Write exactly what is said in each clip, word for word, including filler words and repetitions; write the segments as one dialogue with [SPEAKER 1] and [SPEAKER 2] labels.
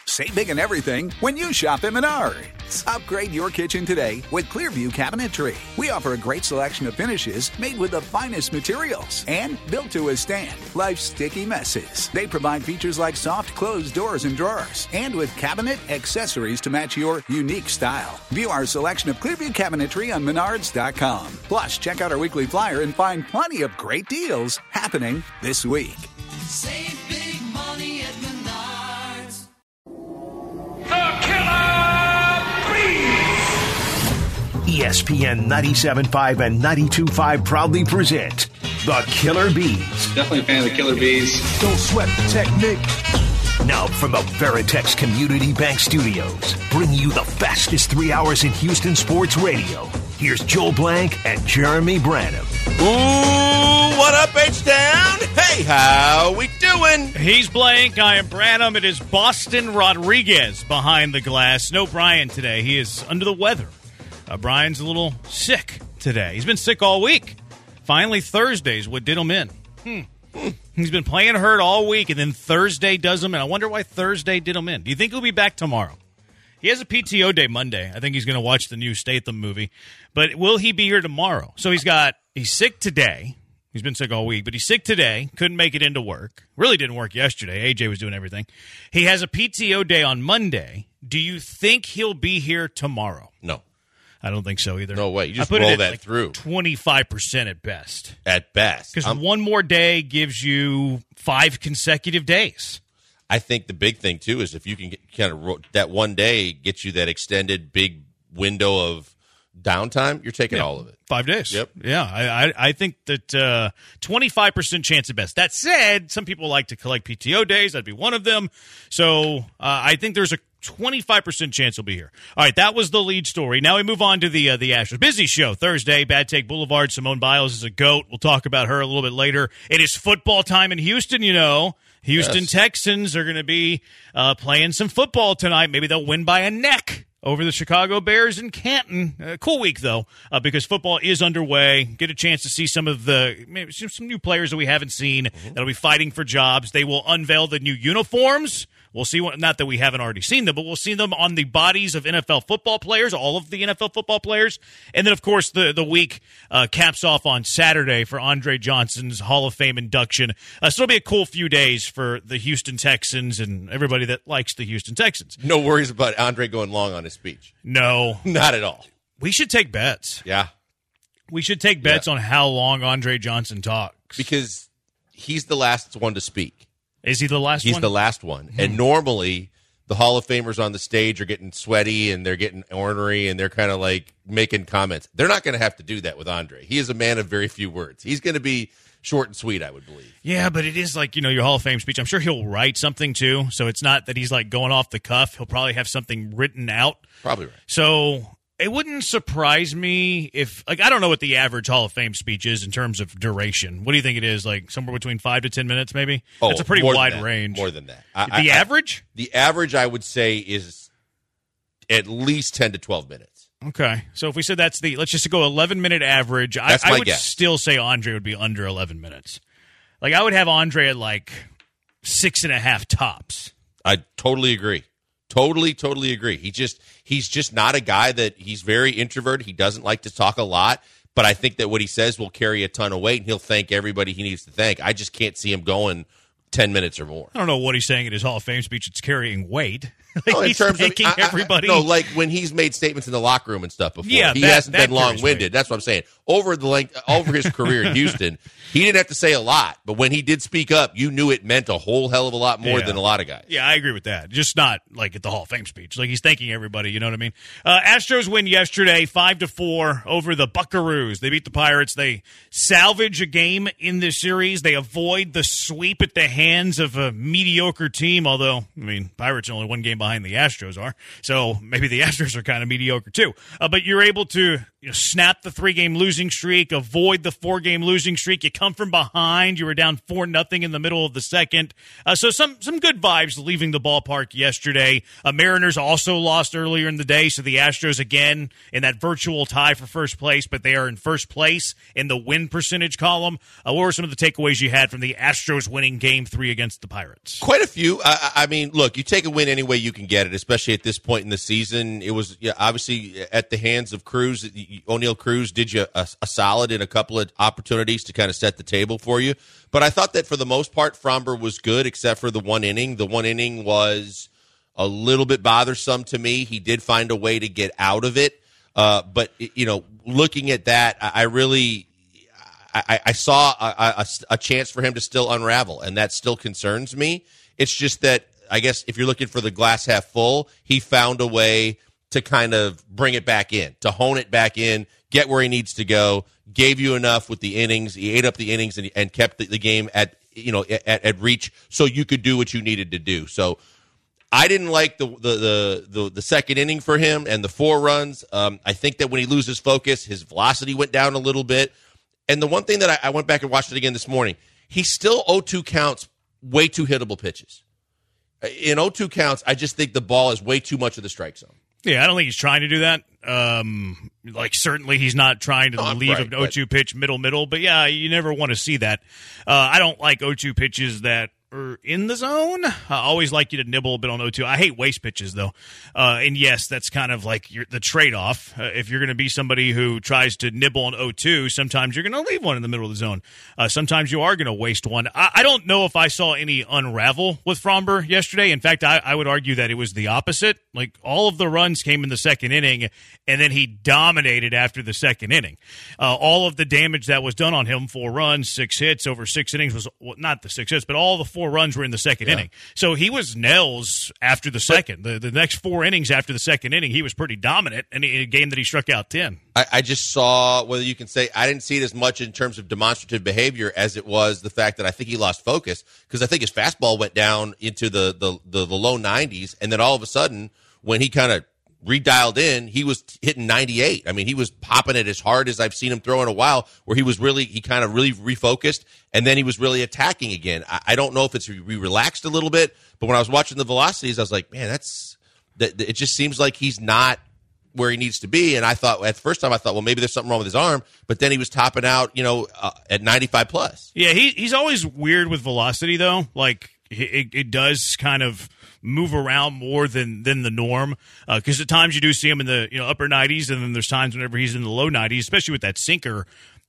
[SPEAKER 1] Save big on everything when you shop at Menards. Upgrade your kitchen today with Clearview Cabinetry. We offer a great selection of finishes made with the finest materials and built to withstand life's sticky messes. They provide features like soft closed doors and drawers, and with cabinet accessories to match your unique style. View our selection of Clearview Cabinetry on Menards dot com. Plus, check out our weekly flyer and find plenty of great deals happening this week.
[SPEAKER 2] Save big money at Menards.
[SPEAKER 3] E S P N ninety-seven point five and ninety-two point five proudly present The Killer Bees.
[SPEAKER 4] Definitely a fan of the Killer Bees.
[SPEAKER 3] Don't sweat the technique. Now from the Veritex Community Bank Studios, bringing you the fastest three hours in Houston sports radio. Here's Joel Blank and Jeremy Branham.
[SPEAKER 5] Ooh, what up, H-Town? Hey, how we doing?
[SPEAKER 6] He's Blank, I am Branham. It is Boston Rodriguez behind the glass. No Brian today. He is under the weather. Uh, Brian's a little sick today. He's been sick all week. Finally, Thursday's what did him in. Hmm. He's been playing hurt all week, and then Thursday does him in. I wonder why Thursday did him in. Do you think he'll be back tomorrow? He has a P T O day Monday. I think he's going to watch the new Statham movie. But will he be here tomorrow? So he's got he's sick today. He's been sick all week, but he's sick today. Couldn't make it into work. Really didn't work yesterday. A J was doing everything. He has a P T O day on Monday. Do you think he'll be here tomorrow?
[SPEAKER 5] No.
[SPEAKER 6] I don't think so either.
[SPEAKER 5] No way. You just
[SPEAKER 6] I put
[SPEAKER 5] roll
[SPEAKER 6] it at
[SPEAKER 5] that
[SPEAKER 6] like
[SPEAKER 5] through.
[SPEAKER 6] twenty-five percent at best.
[SPEAKER 5] At best.
[SPEAKER 6] Because one more day gives you five consecutive days.
[SPEAKER 5] I think the big thing, too, is if you can get kind of ro- that one day gets you that extended big window of downtime, you're taking
[SPEAKER 6] yeah,
[SPEAKER 5] all of it.
[SPEAKER 6] Five days.
[SPEAKER 5] Yep.
[SPEAKER 6] Yeah, I, I, I think that uh, twenty-five percent chance at best. That said, some people like to collect P T O days. That'd be one of them. So uh, I think there's a twenty-five percent chance he'll be here. All right, that was the lead story. Now we move on to the uh, the Astros. Busy show Thursday, Bad Take Boulevard. Simone Biles is a GOAT. We'll talk about her a little bit later. It is football time in Houston, you know. Houston
[SPEAKER 5] yes.
[SPEAKER 6] Texans are going to be uh, playing some football tonight. Maybe they'll win by a neck over the Chicago Bears in Canton. Uh, cool week, though, uh, because football is underway. Get a chance to see some of the maybe some new players that we haven't seen mm-hmm. that'll be fighting for jobs. They will unveil the new uniforms. We'll see what, not that we haven't already seen them, but we'll see them on the bodies of N F L football players, all of the N F L football players. And then, of course, the, the week uh, caps off on Saturday for Andre Johnson's Hall of Fame induction. Uh, so it'll be a cool few days for the Houston Texans and everybody that likes the Houston Texans.
[SPEAKER 5] No worries about Andre going long on his speech.
[SPEAKER 6] No.
[SPEAKER 5] Not at all.
[SPEAKER 6] We should take bets.
[SPEAKER 5] Yeah.
[SPEAKER 6] We should take bets
[SPEAKER 5] yeah.
[SPEAKER 6] on how long Andre Johnson talks.
[SPEAKER 5] Because he's the last one to speak.
[SPEAKER 6] Is he the last
[SPEAKER 5] He's
[SPEAKER 6] one?
[SPEAKER 5] the last one.
[SPEAKER 6] Hmm.
[SPEAKER 5] And normally the Hall of Famers on the stage are getting sweaty and they're getting ornery and they're kind of like making comments. They're not going to have to do that with Andre. He is a man of very few words. He's going to be short and sweet, I would believe.
[SPEAKER 6] Yeah, but it is like, you know, your Hall of Fame speech. I'm sure he'll write something too. So it's not that he's like going off the cuff. He'll probably have something written out.
[SPEAKER 5] Probably right.
[SPEAKER 6] So it wouldn't surprise me if, like, I don't know what the average Hall of Fame speech is in terms of duration. What do you think it is? Like somewhere between five to ten minutes, maybe?
[SPEAKER 5] Oh,
[SPEAKER 6] it's a pretty wide range.
[SPEAKER 5] More than that.
[SPEAKER 6] I, the I, average?
[SPEAKER 5] I, the average, I would say, is at least ten to twelve minutes.
[SPEAKER 6] Okay. So if we said that's the, let's just go eleven minute average.
[SPEAKER 5] That's
[SPEAKER 6] I,
[SPEAKER 5] my
[SPEAKER 6] I would
[SPEAKER 5] guess.
[SPEAKER 6] still say Andre would be under eleven minutes. Like, I would have Andre at like six and a half tops.
[SPEAKER 5] I totally agree. Totally, totally agree. He just he's just not a guy that he's very introverted. He doesn't like to talk a lot, but I think that what he says will carry a ton of weight, and he'll thank everybody he needs to thank. I just can't see him going ten minutes or more.
[SPEAKER 6] I don't know what he's saying in his Hall of Fame speech. It's carrying weight. Like
[SPEAKER 5] no, in
[SPEAKER 6] he's
[SPEAKER 5] terms
[SPEAKER 6] thanking
[SPEAKER 5] of I, I,
[SPEAKER 6] everybody.
[SPEAKER 5] No, like when he's made statements in the locker room and stuff before.
[SPEAKER 6] Yeah,
[SPEAKER 5] he
[SPEAKER 6] that,
[SPEAKER 5] hasn't
[SPEAKER 6] that
[SPEAKER 5] been long-winded. That's what I'm saying. Over the length, over his career in Houston, he didn't have to say a lot, but when he did speak up, you knew it meant a whole hell of a lot more
[SPEAKER 6] yeah.
[SPEAKER 5] than a lot of guys.
[SPEAKER 6] Yeah, I agree with that. Just not like at the Hall of Fame speech. Like he's thanking everybody. You know what I mean? Uh, Astros win yesterday, five to four over the Buckaroos. They beat the Pirates. They salvage a game in this series. They avoid the sweep at the hands of a mediocre team. Although, I mean, Pirates are only one game behind the Astros are, so maybe the Astros are kind of mediocre too. Uh, but you're able to you know, snap the three-game losing losing streak, avoid the four-game losing streak. You come from behind. You were down four nothing in the middle of the second. Uh, so some some good vibes leaving the ballpark yesterday. Uh, Mariners also lost earlier in the day, so the Astros again in that virtual tie for first place, but they are in first place in the win percentage column. Uh, what were some of the takeaways you had from the Astros winning Game three against the Pirates?
[SPEAKER 5] Quite a few. I, I mean, look, you take a win any way you can get it, especially at this point in the season. It was yeah, obviously at the hands of Cruz. O'Neal Cruz did you a, a solid in a couple of opportunities to kind of set the table for you. But I thought that for the most part, Framber was good, except for the one inning. The one inning was a little bit bothersome to me. He did find a way to get out of it. Uh, but, you know, looking at that, I, I really I, I saw a, a, a chance for him to still unravel, and that still concerns me. It's just that, I guess, if you're looking for the glass half full, he found a way to kind of bring it back in, to hone it back in, get where he needs to go, gave you enough with the innings. He ate up the innings and, and kept the, the game at, you know, at, at reach so you could do what you needed to do. So I didn't like the the the, the, the second inning for him and the four runs. Um, I think that when he loses focus, his velocity went down a little bit. And the one thing that I, I went back and watched it again this morning, he still oh two counts way too hittable pitches. In oh two counts, I just think the ball is way too much of the strike zone.
[SPEAKER 6] Yeah, I don't think he's trying to do that. Um, like, certainly he's not trying to
[SPEAKER 5] no,
[SPEAKER 6] leave
[SPEAKER 5] right,
[SPEAKER 6] an oh two
[SPEAKER 5] but...
[SPEAKER 6] pitch middle-middle. But, yeah, you never want to see that. Uh, I don't like oh two pitches that are in the zone. I always like you to nibble a bit on oh two. I hate waste pitches, though. Uh, and, yes, that's kind of like your, the trade-off. Uh, if you're going to be somebody who tries to nibble on oh two, sometimes you're going to leave one in the middle of the zone. Uh, sometimes you are going to waste one. I, I don't know if I saw any unravel with Framber yesterday. In fact, I, I would argue that it was the opposite. Like, all of the runs came in the second inning, and then he dominated after the second inning. Uh, all of the damage that was done on him, four runs, six hits over six innings, was well, not the six hits, but all the four runs were in the second yeah. inning. So he was nails after the second. The, the next four innings after the second inning, he was pretty dominant in a game that he struck out ten.
[SPEAKER 5] I, I just saw, whether you can say, I didn't see it as much in terms of demonstrative behavior as it was the fact that I think he lost focus, because I think his fastball went down into the, the, the, the low nineties, and then all of a sudden, when he kind of redialed in, he was hitting ninety-eight. I mean, he was popping it as hard as I've seen him throw in a while, where he was really, he kind of really refocused, and then he was really attacking again. I, I don't know if it's he relaxed a little bit, but when I was watching the velocities, I was like, man, that's, that, it just seems like he's not where he needs to be. And I thought, at the first time, I thought, well, maybe there's something wrong with his arm, but then he was topping out, you know, uh, at ninety-five plus.
[SPEAKER 6] Yeah, he he's always weird with velocity, though. Like, it, it does kind of move around more than than the norm, because uh, at times you do see him in the you know upper nineties, and then there's times whenever he's in the low nineties, especially with that sinker.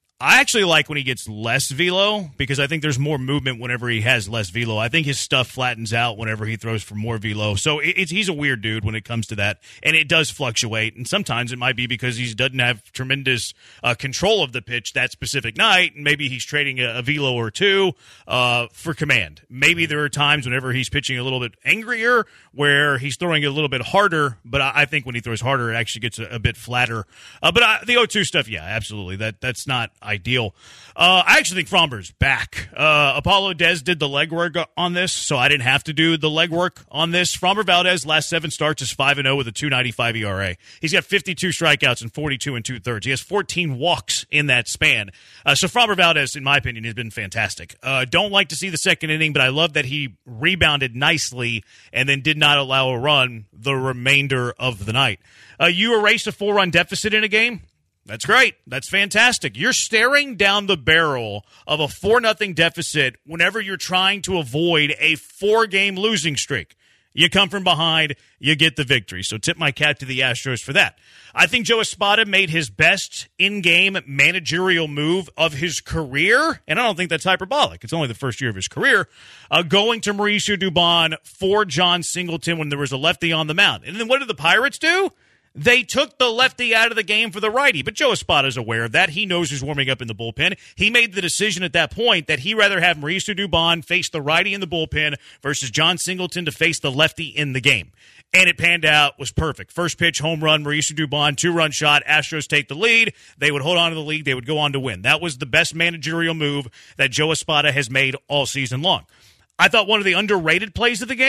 [SPEAKER 6] I actually like when he gets less velo, because I think there's more movement whenever he has less velo. I think his stuff flattens out whenever he throws for more velo. So it, it's, he's a weird dude when it comes to that, and it does fluctuate. And sometimes it might be because he doesn't have tremendous uh, control of the pitch that specific night, and maybe he's trading a, a velo or two uh, for command. Maybe there are times whenever he's pitching a little bit angrier where he's throwing it a little bit harder, but I, I think when he throws harder, it actually gets a, a bit flatter. Uh, but I, the oh two stuff, yeah, absolutely. That That's not ideal. Uh, I actually think Framber's back. Uh, Apollo Dez did the legwork on this, so I didn't have to do the legwork on this. Framber Valdez, last seven starts, is five and oh with a two ninety-five E R A. He's got fifty-two strikeouts and forty-two and two-thirds. He has fourteen walks in that span. Uh, so Framber Valdez, in my opinion, has been fantastic. Uh, don't like to see the second inning, but I love that he rebounded nicely and then did not allow a run the remainder of the night. Uh, you erased a four-run deficit in a game. That's great. That's fantastic. You're staring down the barrel of a four nothing deficit whenever you're trying to avoid a four-game losing streak. You come from behind, you get the victory. So tip my cap to the Astros for that. I think Joe Espada made his best in-game managerial move of his career, and I don't think that's hyperbolic. It's only the first year of his career, uh, going to Mauricio Dubon for John Singleton when there was a lefty on the mound. And then what did the Pirates do? They took the lefty out of the game for the righty, but Joe Espada is aware of that. He knows who's warming up in the bullpen. He made the decision at that point that he'd rather have Mauricio Dubon face the righty in the bullpen versus John Singleton to face the lefty in the game. And it panned out, was perfect. First pitch, home run, Mauricio Dubon, two-run shot, Astros take the lead. They would hold on to the lead. They would go on to win. That was the best managerial move that Joe Espada has made all season long. I thought one of the underrated plays of the game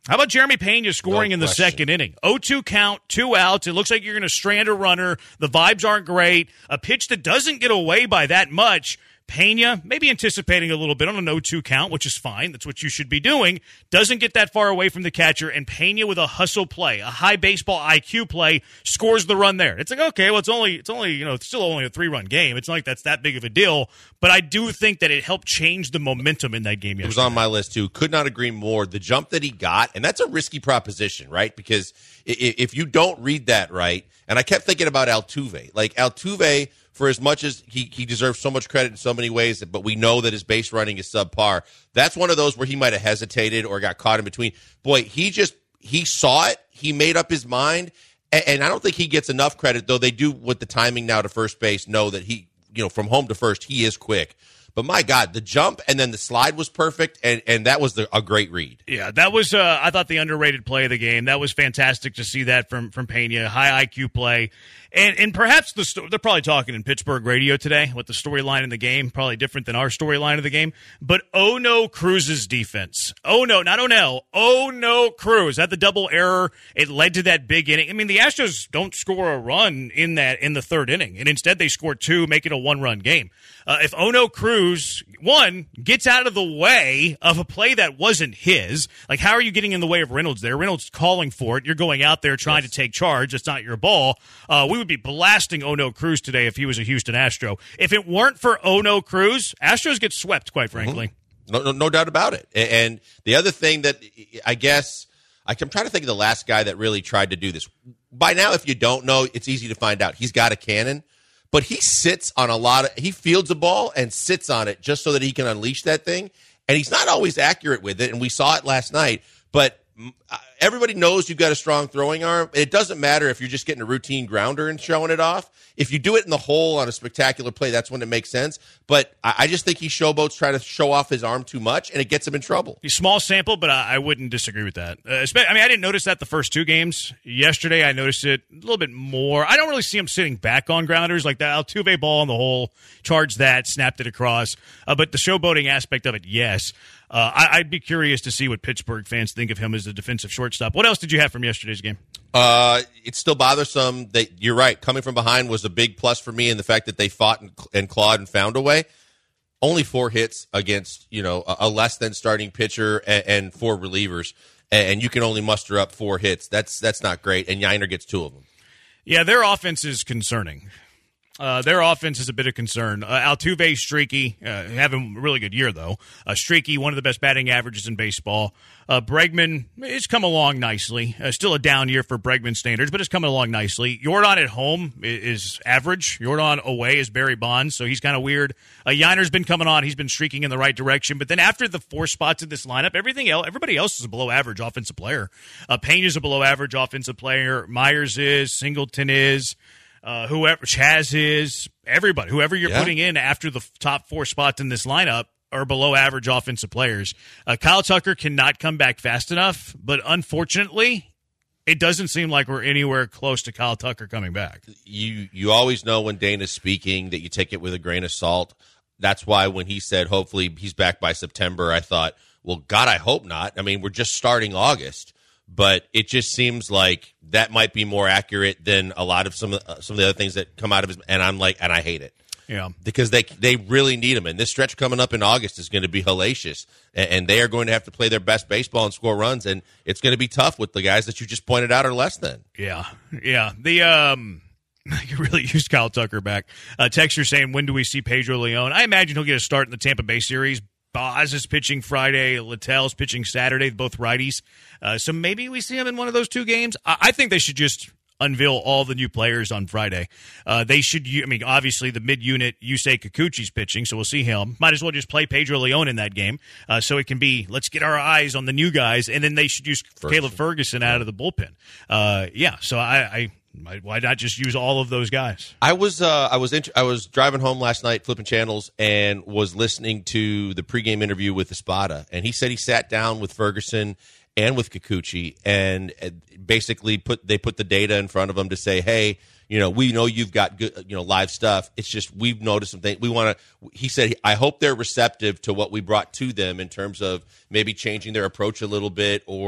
[SPEAKER 6] How about Jeremy Pena scoring
[SPEAKER 5] No
[SPEAKER 6] in the
[SPEAKER 5] question.
[SPEAKER 6] second inning? oh two count, two outs. It looks like you're going to strand a runner. The vibes aren't great. A pitch that doesn't get away by that much. Pena, maybe anticipating a little bit on an oh two count, which is fine. That's what you should be doing. Doesn't get that far away from the catcher, and Pena with a hustle play, a high baseball I Q play, scores the run there. It's like, okay, well, it's only, it's only, you know, it's still only a three-run game. It's not like that's that big of a deal, but I do think that it helped change the momentum in that game yesterday.
[SPEAKER 5] It was on my list, too. Could not agree more. The jump that he got, and that's a risky proposition, right? Because if you don't read that right, and I kept thinking about Altuve. Like, Altuve, for as much as he, he deserves so much credit in so many ways, but we know that his base running is subpar. That's one of those where he might have hesitated or got caught in between. Boy, he just, he saw it. He made up his mind. And, and I don't think he gets enough credit, though they do with the timing now to first base know that he, you know, from home to first, he is quick. But my God, the jump and then the slide was perfect, and, and that was the, a great read.
[SPEAKER 6] Yeah, that was, uh, I thought, the underrated play of the game. That was fantastic to see that from, from Pena. High I Q play. And and perhaps the sto- they're probably talking in Pittsburgh radio today with the storyline in the game, probably different than our storyline of the game. But oh no, Cruz's defense. Oh no, not O'Neill. Oh no, Cruz. That the double error. It led to that big inning. I mean, the Astros don't score a run in that in the third inning, and instead they score two, make it a one-run game. Uh, if oh no, Cruz one gets out of the way of a play that wasn't his, like how are you getting in the way of Reynolds there? Reynolds calling for it. You're going out there trying yes. to take charge. It's not your ball. Uh, we would be blasting oh no Cruz today if he was a Houston Astro. If it weren't for oh no Cruz, Astros get swept, quite frankly.
[SPEAKER 5] Mm-hmm. No, no, no doubt about it. And the other thing that I guess I'm trying to think of the last guy that really tried to do this. By now, if you don't know, it's easy to find out. He's got a cannon, but he sits on a lot of. He fields a ball and sits on it just so that he can unleash that thing. And he's not always accurate with it, and we saw it last night. But everybody knows you've got a strong throwing arm. It doesn't matter if you're just getting a routine grounder and showing it off. If you do it in the hole on a spectacular play, that's when it makes sense. But I just think he showboats trying to show off his arm too much, and it gets him in trouble.
[SPEAKER 6] He's small sample, but I, I wouldn't disagree with that. Uh, I mean, I didn't notice that the first two games. Yesterday, I noticed it a little bit more. I don't really see him sitting back on grounders like that. Altuve ball in the hole, charged that, snapped it across. Uh, but the showboating aspect of it, yes. Uh, I, I'd be curious to see what Pittsburgh fans think of him as a defensive shortstop. What else did you have from yesterday's game?
[SPEAKER 5] Uh, it's still bothersome that you're right. Coming from behind was a big plus for me, and the fact that they fought and, and clawed and found a way. Only four hits against you know a, a less than starting pitcher and, and four relievers, and, and you can only muster up four hits. That's that's not great. And Yiner gets two of them.
[SPEAKER 6] Yeah, their offense is concerning. Uh, their offense is a bit of concern. Uh, Altuve, streaky, uh, having a really good year, though. Uh, streaky, one of the best batting averages in baseball. Uh, Bregman has come along nicely. Uh, still a down year for Bregman standards, but it's coming along nicely. Jordan at home is, is average. Jordan away is Barry Bonds, so he's kind of weird. Uh, Yiner's been coming on. He's been streaking in the right direction. But then after the four spots in this lineup, everything else, everybody else is a below-average offensive player. Uh, Pena's a below-average offensive player. Myers is. Singleton is. Uh, whoever Chaz is, everybody, whoever you're yeah. putting in after the top four spots in this lineup are below average offensive players. Uh, Kyle Tucker cannot come back fast enough, but unfortunately, it doesn't seem like we're anywhere close to Kyle Tucker coming back.
[SPEAKER 5] You you always know when Dana's speaking that you take it with a grain of salt. That's why when he said hopefully he's back by September, I thought, well, God, I hope not. I mean, we're just starting August. But it just seems like that might be more accurate than a lot of some of uh, some of the other things that come out of his. And I'm like, and I hate it.
[SPEAKER 6] Yeah,
[SPEAKER 5] because they they really need him. And this stretch coming up in August is going to be hellacious, and, and they are going to have to play their best baseball and score runs. And it's going to be tough with the guys that you just pointed out are less than.
[SPEAKER 6] Yeah, yeah. The um. You really used Kyle Tucker back. Uh, Texter saying, when do we see Pedro Leon? I imagine he'll get a start in the Tampa Bay series. Boz is pitching Friday. Littell's pitching Saturday, both righties. Uh, so maybe we see him in one of those two games. I, I think they should just unveil all the new players on Friday. Uh, they should, I mean, obviously the mid-unit, Yusei Kikuchi's pitching, so we'll see him. Might as well just play Pedro Leon in that game. Uh, so it can be, let's get our eyes on the new guys, and then they should use Ferguson. Caleb Ferguson out of the bullpen. Uh, yeah, so I... I Why not just use all of those guys?
[SPEAKER 5] I was uh, I was int- I was driving home last night, flipping channels, and was listening to the pregame interview with Espada, and he said he sat down with Ferguson and with Kikuchi, and basically put they put the data in front of him to say, hey, you know, we know you've got good, you know, live stuff. It's just we've noticed some things. We want to. He said, I hope they're receptive to what we brought to them in terms of maybe changing their approach a little bit, or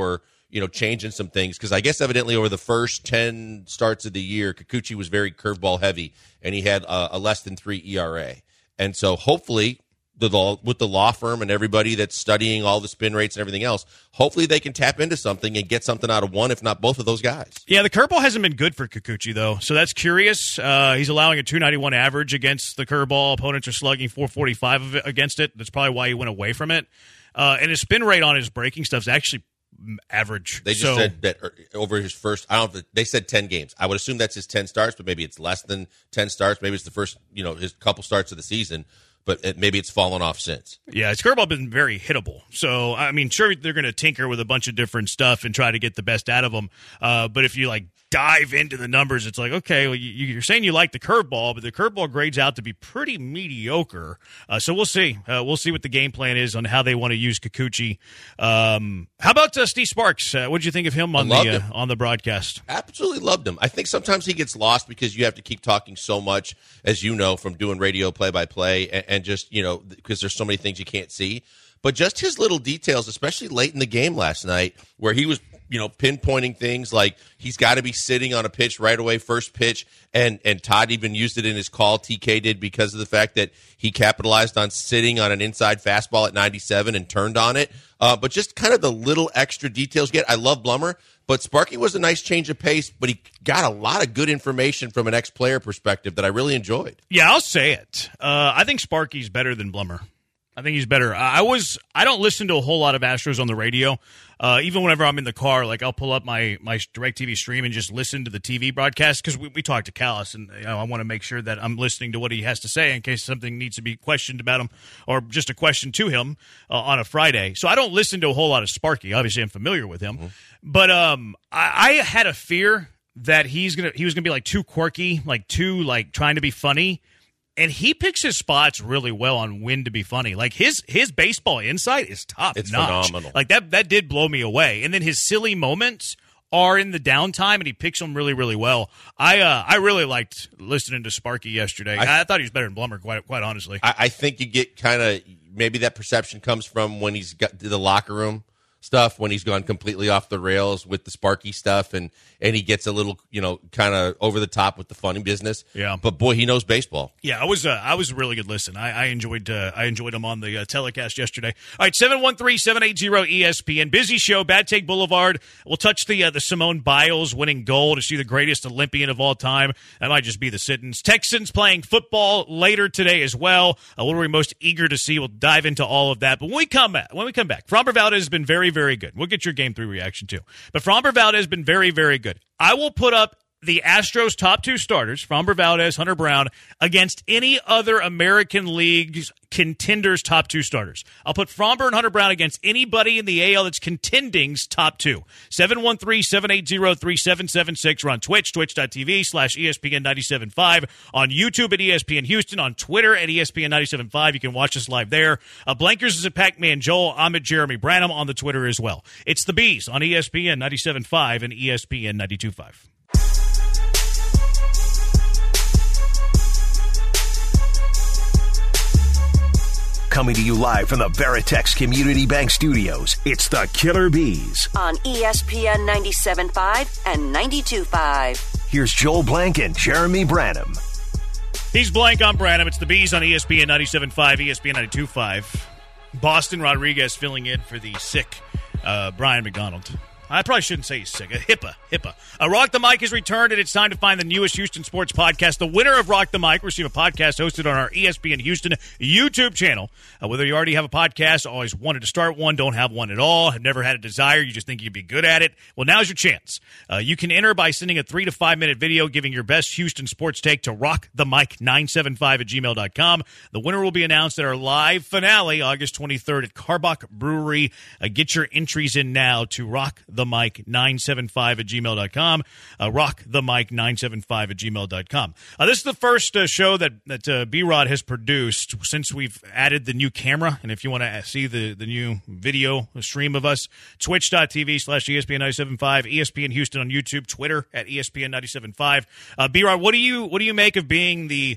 [SPEAKER 5] you know, changing some things because I guess evidently over the first ten starts of the year, Kikuchi was very curveball heavy, and he had a, a less than three E R A. And so hopefully the law, with the law firm and everybody that's studying all the spin rates and everything else, hopefully they can tap into something and get something out of one, if not both of those guys.
[SPEAKER 6] Yeah, the curveball hasn't been good for Kikuchi, though, so that's curious. Uh, he's allowing a two ninety-one average against the curveball. Opponents are slugging four forty-five of it against it. That's probably why he went away from it. Uh, and his spin rate on his breaking stuff is actually average.
[SPEAKER 5] They just
[SPEAKER 6] so,
[SPEAKER 5] said that over his first, I don't know, they said ten games. I would assume that's his ten starts, but maybe it's less than ten starts. Maybe it's the first, you know, his couple starts of the season. But it, maybe it's fallen off since.
[SPEAKER 6] Yeah, his curveball has been very hittable. So, I mean, sure, they're going to tinker with a bunch of different stuff and try to get the best out of them. Uh, but if you, like, dive into the numbers, it's like, okay, well, you, you're saying you like the curveball, but the curveball grades out to be pretty mediocre. Uh, so we'll see. Uh, we'll see what the game plan is on how they want to use Kikuchi. Um, how about uh, Steve Sparks? Uh, what did you think of him on the uh, on the broadcast?
[SPEAKER 5] Absolutely loved him. I think sometimes he gets lost because you have to keep talking so much, as you know, from doing radio play-by-play and, and just, you know, because there's so many things you can't see. But just his little details, especially late in the game last night, where he was, you know, pinpointing things like he's got to be sitting on a pitch right away, first pitch, and and Todd even used it in his call, T K did, because of the fact that he capitalized on sitting on an inside fastball at ninety-seven and turned on it. Uh, but just kind of the little extra details get. I love Blummer, but Sparky was a nice change of pace, but he got a lot of good information from an ex-player perspective that I really enjoyed.
[SPEAKER 6] Yeah, I'll say it. Uh, I think Sparky's better than Blummer. I think he's better. I was. I don't listen to a whole lot of Astros on the radio. Uh, even whenever I'm in the car, like I'll pull up my my DirecTV stream and just listen to the T V broadcast because we, we talk to Callis, and you know, I want to make sure that I'm listening to what he has to say in case something needs to be questioned about him or just a question to him uh, on a Friday. So I don't listen to a whole lot of Sparky. Obviously, I'm familiar with him, mm-hmm. but um, I, I had a fear that he's gonna he was gonna be like too quirky, like too like trying to be funny. And he picks his spots really well on when to be funny. Like his his baseball insight is top
[SPEAKER 5] It's
[SPEAKER 6] notch.
[SPEAKER 5] phenomenal.
[SPEAKER 6] Like that that did blow me away. And then his silly moments are in the downtime, and he picks them really really well. I uh, I really liked listening to Sparky yesterday. I, I thought he was better than Blummer, quite quite honestly.
[SPEAKER 5] I, I think you get kind of maybe that perception comes from when he's got the locker room stuff, when he's gone completely off the rails with the Sparky stuff, and and he gets a little, you know, kind of over the top with the funny business.
[SPEAKER 6] Yeah,
[SPEAKER 5] but boy, he knows baseball.
[SPEAKER 6] Yeah, I was uh, I was a really good listen. I, I enjoyed uh, I enjoyed him on the uh, telecast yesterday. All right, seven one three, seven eight zero, E S P N. Busy show, Bad Take Boulevard. We'll touch the uh, the Simone Biles winning gold to see the greatest Olympian of all time. That might just be the Sittons. Texans playing football later today as well. Uh, what are we most eager to see? We'll dive into all of that. But when we come back, when we come back, Framber Valdez has been very, very good. We'll get your game three reaction too. But Framber Valdez has been very, very good. I will put up the Astros' top two starters, Framber Valdez, Hunter Brown, against any other American League's contenders' top two starters. I'll put Framber and Hunter Brown against anybody in the A L that's contending's top two. seven one three, seven eight zero, three seven seven six. We're on Twitch, twitch.tv slash ESPN ninety-seven point five. On YouTube at E S P N Houston. On Twitter at E S P N ninety-seven point five. You can watch us live there. Uh, Blankers is at Pac-Man Joel. I'm at Jeremy Branham on the Twitter as well. It's the Bees on E S P N ninety-seven point five and E S P N ninety-two point five.
[SPEAKER 3] Coming to you live from the Veritex Community Bank Studios, it's the Killer Bees.
[SPEAKER 7] On E S P N ninety-seven point five and ninety-two point five.
[SPEAKER 3] Here's Joel Blank and Jeremy Branham.
[SPEAKER 6] He's Blank, I'm Branham. It's the Bees on E S P N ninety-seven point five, E S P N ninety-two point five. Boston Rodriguez filling in for the sick uh, Brian McDonald. I probably shouldn't say he's sick. A HIPAA. HIPAA. Uh, Rock the Mic has returned, and it's time to find the newest Houston sports podcast. The winner of Rock the Mic will receive a podcast hosted on our E S P N Houston YouTube channel. Uh, whether you already have a podcast, always wanted to start one, don't have one at all, have never had a desire, you just think you'd be good at it, well, now's your chance. Uh, you can enter by sending a three to five minute video giving your best Houston sports take to rock the mic nine seven five at gmail dot com. The winner will be announced at our live finale August twenty-third at Carbach Brewery. Uh, get your entries in now to rock the mic nine seven five at gmail dot com. Uh, rock the mic nine seven five at gmail dot com. Uh, this is the first uh, show that, that uh, B-Rod has produced since we've added the new camera. And if you want to see the, the new video stream of us, twitch.tv slash ESPN ninety-seven point five, E S P N Houston on YouTube, Twitter at E S P N ninety-seven point five. Uh, B-Rod, what do you what do you make of being the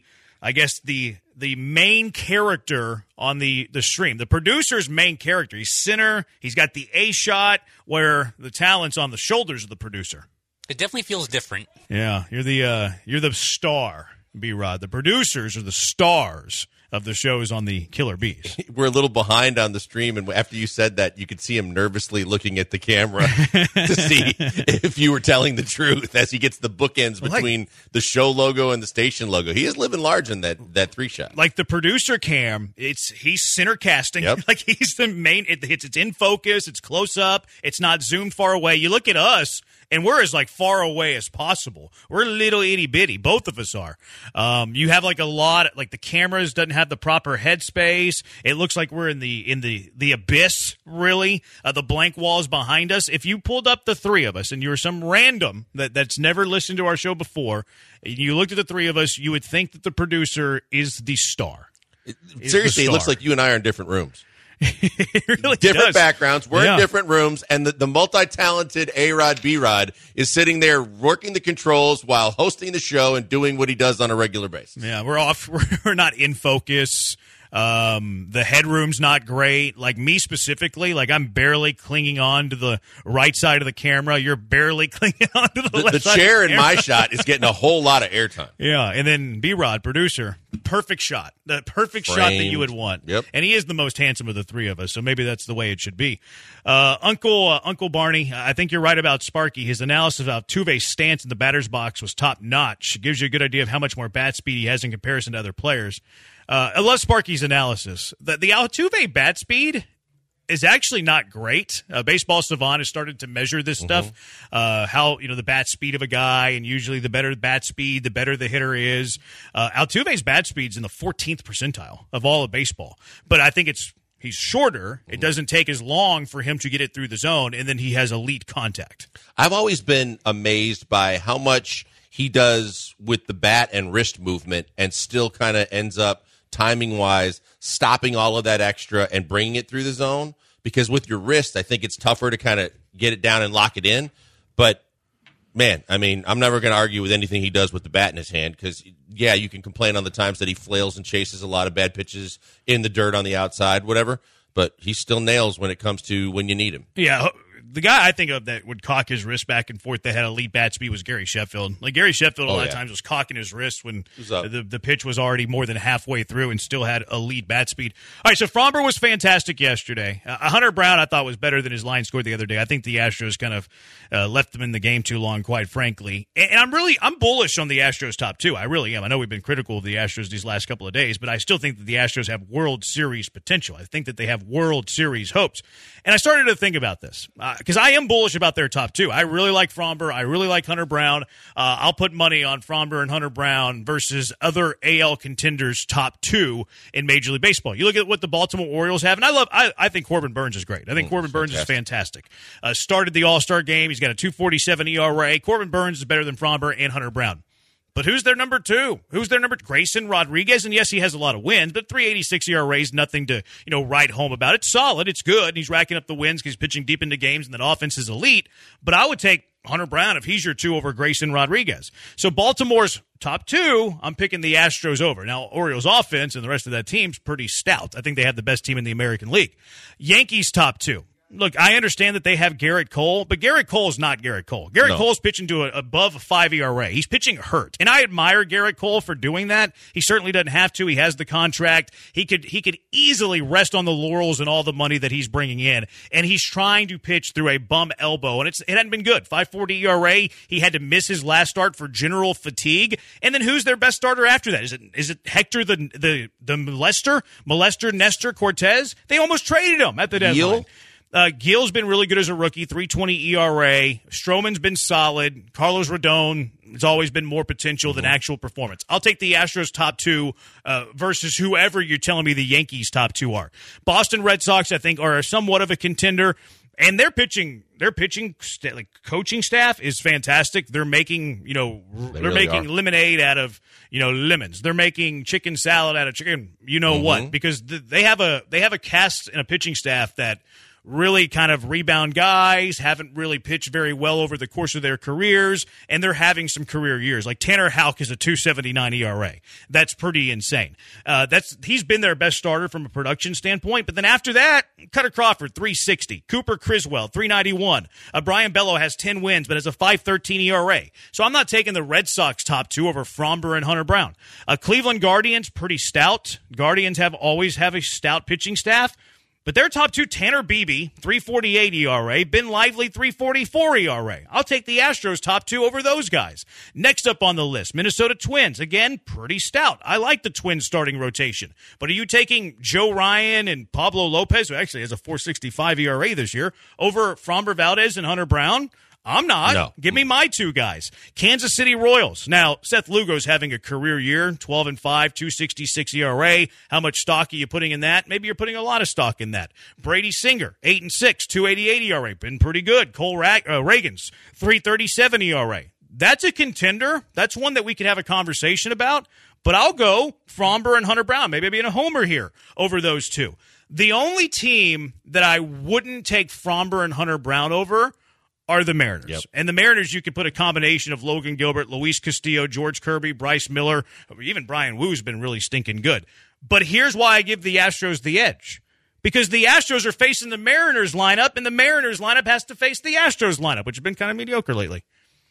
[SPEAKER 6] I guess, the the main character on the, the stream. The producer's main character. He's center. He's got the A shot where the talent's on the shoulders of the producer.
[SPEAKER 8] It definitely feels different.
[SPEAKER 6] Yeah, you're the uh, you're the star, B-Rod. The producers are the stars of the shows on the Killer Bees.
[SPEAKER 5] We're a little behind on the stream, and after you said that, you could see him nervously looking at the camera to see if you were telling the truth as he gets the bookends between like, the show logo and the station logo. He is living large in that, that three shot.
[SPEAKER 6] Like the producer cam, it's he's center casting.
[SPEAKER 5] Yep.
[SPEAKER 6] Like he's the main. It, it's it's in focus. It's close up. It's not zoomed far away. You look at us, and we're as like far away as possible. We're little itty bitty. Both of us are. Um, you have like a lot. Like the cameras doesn't have the proper headspace. It looks like we're in the in the the abyss. Really, uh, the blank walls behind us. If you pulled up the three of us, and you were some random that that's never listened to our show before, and you looked at the three of us, you would think that the producer is the star.
[SPEAKER 5] It, seriously,
[SPEAKER 6] the
[SPEAKER 5] it looks like you and I are in different rooms.
[SPEAKER 6] It really
[SPEAKER 5] different
[SPEAKER 6] does.
[SPEAKER 5] backgrounds. We're
[SPEAKER 6] Yeah.
[SPEAKER 5] in different rooms, and the, the multi-talented A-Rod, B-Rod is sitting there working the controls while hosting the show and doing what he does on a regular basis.
[SPEAKER 6] Yeah, we're off. We're not in focus. Um, the headroom's not great. Like me specifically, like I'm barely clinging on to the right side of the camera. You're barely clinging on to the,
[SPEAKER 5] The,
[SPEAKER 6] left
[SPEAKER 5] the
[SPEAKER 6] side
[SPEAKER 5] chair
[SPEAKER 6] of the
[SPEAKER 5] in my
[SPEAKER 6] camera.
[SPEAKER 5] shot is getting a whole lot of airtime.
[SPEAKER 6] Yeah, and then B-Rod, producer, perfect shot. The perfect shot that you would want.
[SPEAKER 5] Yep.
[SPEAKER 6] And he is the most handsome of the three of us, so maybe that's the way it should be. Uh, Uncle uh, Uncle Barney, I think you're right about Sparky. His analysis of Altuve's stance in the batter's box was top-notch. It gives you a good idea of how much more bat speed he has in comparison to other players. Uh, I love Sparky's analysis. The, the Altuve bat speed is actually not great. Uh, Baseball Savant has started to measure this stuff, uh, how, you know, the bat speed of a guy, and usually the better the bat speed, the better the hitter is. Uh, Altuve's bat speed's in the fourteenth percentile of all of baseball. But I think it's he's shorter. It doesn't take as long for him to get it through the zone, and then he has elite contact.
[SPEAKER 5] I've always been amazed by how much he does with the bat and wrist movement and still kind of ends up timing-wise, stopping all of that extra and bringing it through the zone. Because with your wrist, I think it's tougher to kind of get it down and lock it in. But, man, I mean, I'm never going to argue with anything he does with the bat in his hand because, yeah, you can complain on the times that he flails and chases a lot of bad pitches in the dirt on the outside, whatever. But he still nails when it comes to when you need him.
[SPEAKER 6] Yeah, the guy I think of that would cock his wrist back and forth that had elite bat speed was Gary Sheffield. Like Gary Sheffield, a
[SPEAKER 5] Oh,
[SPEAKER 6] lot of
[SPEAKER 5] yeah.
[SPEAKER 6] times was cocking his wrist when
[SPEAKER 5] Who's up?
[SPEAKER 6] the, the pitch was already more than halfway through and still had elite bat speed. All right, so Fromber was fantastic yesterday. Uh, Hunter Brown, I thought, was better than his line score the other day. I think the Astros kind of uh, left them in the game too long, quite frankly. And, and I'm really I'm bullish on the Astros top two. I really am. I know we've been critical of the Astros these last couple of days, but I still think that the Astros have World Series potential. I think that they have World Series hopes. And I started to think about this because uh, I am bullish about their top two. I really like Fromber. I really like Hunter Brown. Uh, I'll put money on Fromber and Hunter Brown versus other A L contenders' top two in Major League Baseball. You look at what the Baltimore Orioles have, and I love. I, I think Corbin Burns is great. I think
[SPEAKER 5] Mm,
[SPEAKER 6] Corbin Burns
[SPEAKER 5] fantastic.
[SPEAKER 6] is fantastic. Uh, started the All-Star game. He's got a two forty-seven E R A. Corbin Burns is better than Fromber and Hunter Brown. But who's their number two? Who's their number? Grayson Rodriguez, and yes, he has a lot of wins, but three eighty-six E R A is nothing to, you know, write home about. It's solid, it's good, and he's racking up the wins because he's pitching deep into games, and that offense is elite. But I would take Hunter Brown if he's your two over Grayson Rodriguez. So Baltimore's top two, I'm picking the Astros over. Now, Orioles offense and the rest of that team's pretty stout. I think they have the best team in the American League. Yankees top two. Look, I understand that they have Garrett Cole, but Garrett Cole is not Garrett Cole. Garrett
[SPEAKER 5] No.
[SPEAKER 6] Cole's pitching to a, above a five E R A. He's pitching hurt. And I admire Garrett Cole for doing that. He certainly doesn't have to. He has the contract. He could he could easily rest on the laurels and all the money that he's bringing in. And he's trying to pitch through a bum elbow. And it's it hadn't been good. five forty E R A. He had to miss his last start for general fatigue. And then who's their best starter after that? Is it is it Hector the the the molester? Molester Nestor Cortez? They almost traded him at the deadline.
[SPEAKER 5] Gil?
[SPEAKER 6] Uh, Gil's been really good as a rookie, three twenty E R A. Stroman's been solid. Carlos Rodon has always been more potential
[SPEAKER 5] Mm-hmm.
[SPEAKER 6] than actual performance. I'll take the Astros top two uh, versus whoever you're telling me the Yankees top two are. Boston Red Sox, I think, are somewhat of a contender, and their pitching, their pitching, st- like coaching staff is fantastic. They're making, you know, r-
[SPEAKER 5] They
[SPEAKER 6] they're
[SPEAKER 5] really
[SPEAKER 6] making
[SPEAKER 5] are.
[SPEAKER 6] lemonade out of, you know, lemons. They're making chicken salad out of chicken. You know
[SPEAKER 5] Mm-hmm.
[SPEAKER 6] what? Because th- they have a they have a cast and a pitching staff that really kind of rebound guys, haven't really pitched very well over the course of their careers, and they're having some career years. Like Tanner Houck is a two seventy-nine E R A. That's pretty insane. Uh, that's he's been their best starter from a production standpoint, but then after that, Cutter Crawford, three sixty. Cooper Criswell, three ninety-one. Uh, Brian Bello has ten wins, but has a five thirteen E R A. So I'm not taking the Red Sox top two over Fromber and Hunter Brown. Uh, Cleveland Guardians, pretty stout. Guardians have always have a stout pitching staff. But their top two, Tanner Beebe, three forty-eight E R A, Ben Lively, three forty-four E R A. I'll take the Astros top two over those guys. Next up on the list, Minnesota Twins. Again, pretty stout. I like the Twins starting rotation. But are you taking Joe Ryan and Pablo Lopez, who actually has a four sixty-five E R A this year, over Framber Valdez and Hunter Brown? I'm not.
[SPEAKER 5] No.
[SPEAKER 6] Give me my two guys. Kansas City Royals. Now, Seth Lugo's having a career year, twelve and five, two sixty-six E R A. How much stock are you putting in that? Maybe you're putting a lot of stock in that. Brady Singer, eight and six, two eighty-eight E R A. Been pretty good. Cole Ra- uh, Reagan's three thirty-seven E R A. That's a contender. That's one that we could have a conversation about. But I'll go Fromber and Hunter Brown. Maybe being a homer here over those two. The only team that I wouldn't take Fromber and Hunter Brown over are the Mariners.
[SPEAKER 5] Yep.
[SPEAKER 6] And the Mariners, you could put a combination of Logan Gilbert, Luis Castillo, George Kirby, Bryce Miller, even Brian Woo's been really stinking good. But here's why I give the Astros the edge. Because the Astros are facing the Mariners lineup, and the Mariners lineup has to face the Astros lineup, which has been kind of mediocre lately.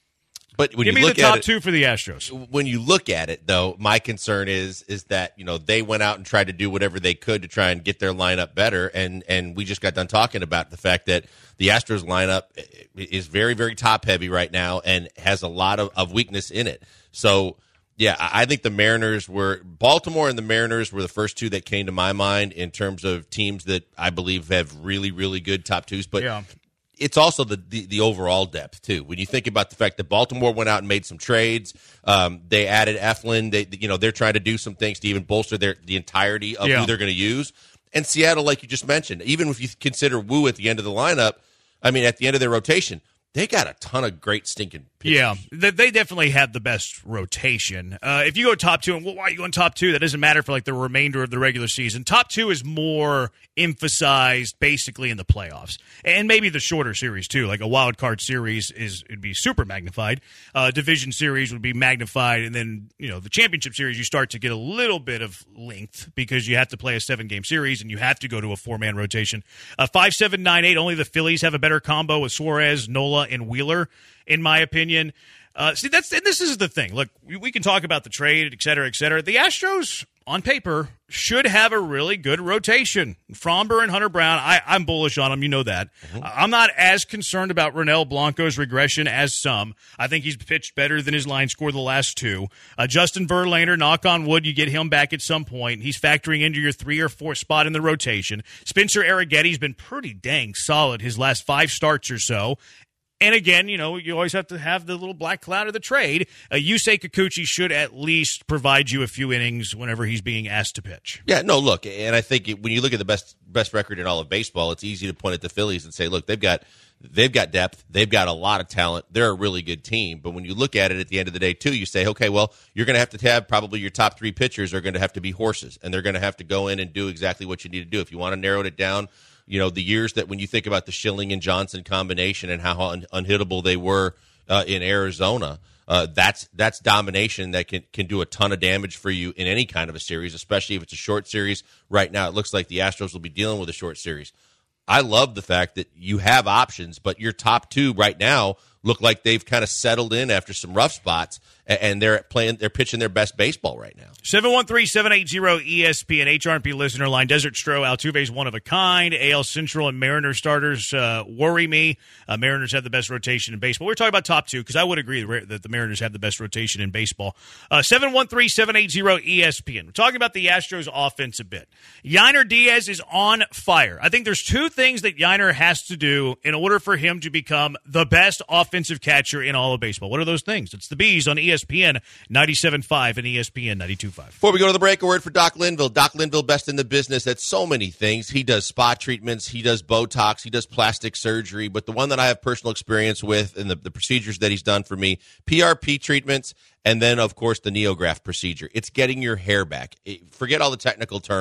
[SPEAKER 5] But when
[SPEAKER 6] Give
[SPEAKER 5] you
[SPEAKER 6] me
[SPEAKER 5] look
[SPEAKER 6] the top
[SPEAKER 5] at it,
[SPEAKER 6] two for the Astros.
[SPEAKER 5] when you look at it, though, my concern is is that you know they went out and tried to do whatever they could to try and get their lineup better, and and we just got done talking about the fact that the Astros lineup is very very top heavy right now and has a lot of, of weakness in it. So yeah, I think the Mariners were Baltimore and the Mariners were the first two that came to my mind in terms of teams that I believe have really really good top twos, but.
[SPEAKER 6] Yeah.
[SPEAKER 5] It's also the, the the overall depth too. When you think about the fact that Baltimore went out and made some trades, um, they added Eflin. They you know they're trying to do some things to even bolster their the entirety of
[SPEAKER 6] yeah.
[SPEAKER 5] who they're going to use. And Seattle, like you just mentioned, even if you consider Woo at the end of the lineup, I mean at the end of their rotation, they got a ton of great stinking pitchers.
[SPEAKER 6] Yeah, they, they definitely have the best rotation. Uh, if you go top two, and well, why are you going top two? That doesn't matter for like the remainder of the regular season. Top two is more emphasized basically in the playoffs, and maybe the shorter series too. Like a wild card series is it'd be super magnified. Uh, division series would be magnified, and then you know the championship series you start to get a little bit of length because you have to play a seven game series and you have to go to a four man rotation. Uh, five, seven, nine, eight. Only the Phillies have a better combo with Suarez, Nola, and Wheeler, in my opinion. Uh, see, that's and this is the thing. Look, we, we can talk about the trade, et cetera, et cetera. The Astros, on paper, should have a really good rotation. Fromber and Hunter Brown, I, I'm bullish on them. You know that. Mm-hmm. I'm not as concerned about Ronel Blanco's regression as some. I think he's pitched better than his line score the last two. Uh, Justin Verlander, knock on wood, you get him back at some point. He's factoring into your three or four spot in the rotation. Spencer Arrighetti's been pretty dang solid his last five starts or so. And again, you know, you always have to have the little black cloud of the trade. Uh, Yusei Kikuchi should at least provide you a few innings whenever he's being asked to pitch.
[SPEAKER 5] Yeah, no, look, and I think it, when you look at the best best record in all of baseball, it's easy to point at the Phillies and say, look, they've got they've got depth, they've got a lot of talent, they're a really good team. But when you look at it at the end of the day, too, you say, okay, well, you're going to have to have probably your top three pitchers are going to have to be horses, and they're going to have to go in and do exactly what you need to do. If you want to narrow it down, you know, the years that when you think about the Schilling and Johnson combination and how un- unhittable they were uh, in Arizona, uh, that's that's domination that can, can do a ton of damage for you in any kind of a series, especially if it's a short series. Right now, it looks like the Astros will be dealing with a short series. I love the fact that you have options, but your top two right now look like they've kind of settled in after some rough spots, and they're playing, they're pitching their best baseball right now.
[SPEAKER 6] seven one three, seven eight zero, E S P N, H R P listener line. Desert Stro, Altuve's one of a kind. A L Central and Mariners starters uh, worry me. Uh, Mariners have the best rotation in baseball. We're talking about top two because I would agree that the Mariners have the best rotation in baseball. Uh, seven one three, seven eight zero, E S P N. We're talking about the Astros offense a bit. Yainer Diaz is on fire. I think there's two things that Yainer has to do in order for him to become the best offensive catcher in all of baseball. What are those things? It's the Bees on E S P N ninety-seven point five and E S P N ninety-two point five.
[SPEAKER 5] Before we go to the break, a word for Doc Linville. Doc Linville, best in the business at so many things. He does spa treatments, he does Botox, he does plastic surgery, but the one that I have personal experience with and the, the procedures that he's done for me, P R P treatments, and then, of course, the NeoGraft procedure. It's getting your hair back. It, forget all the technical terms.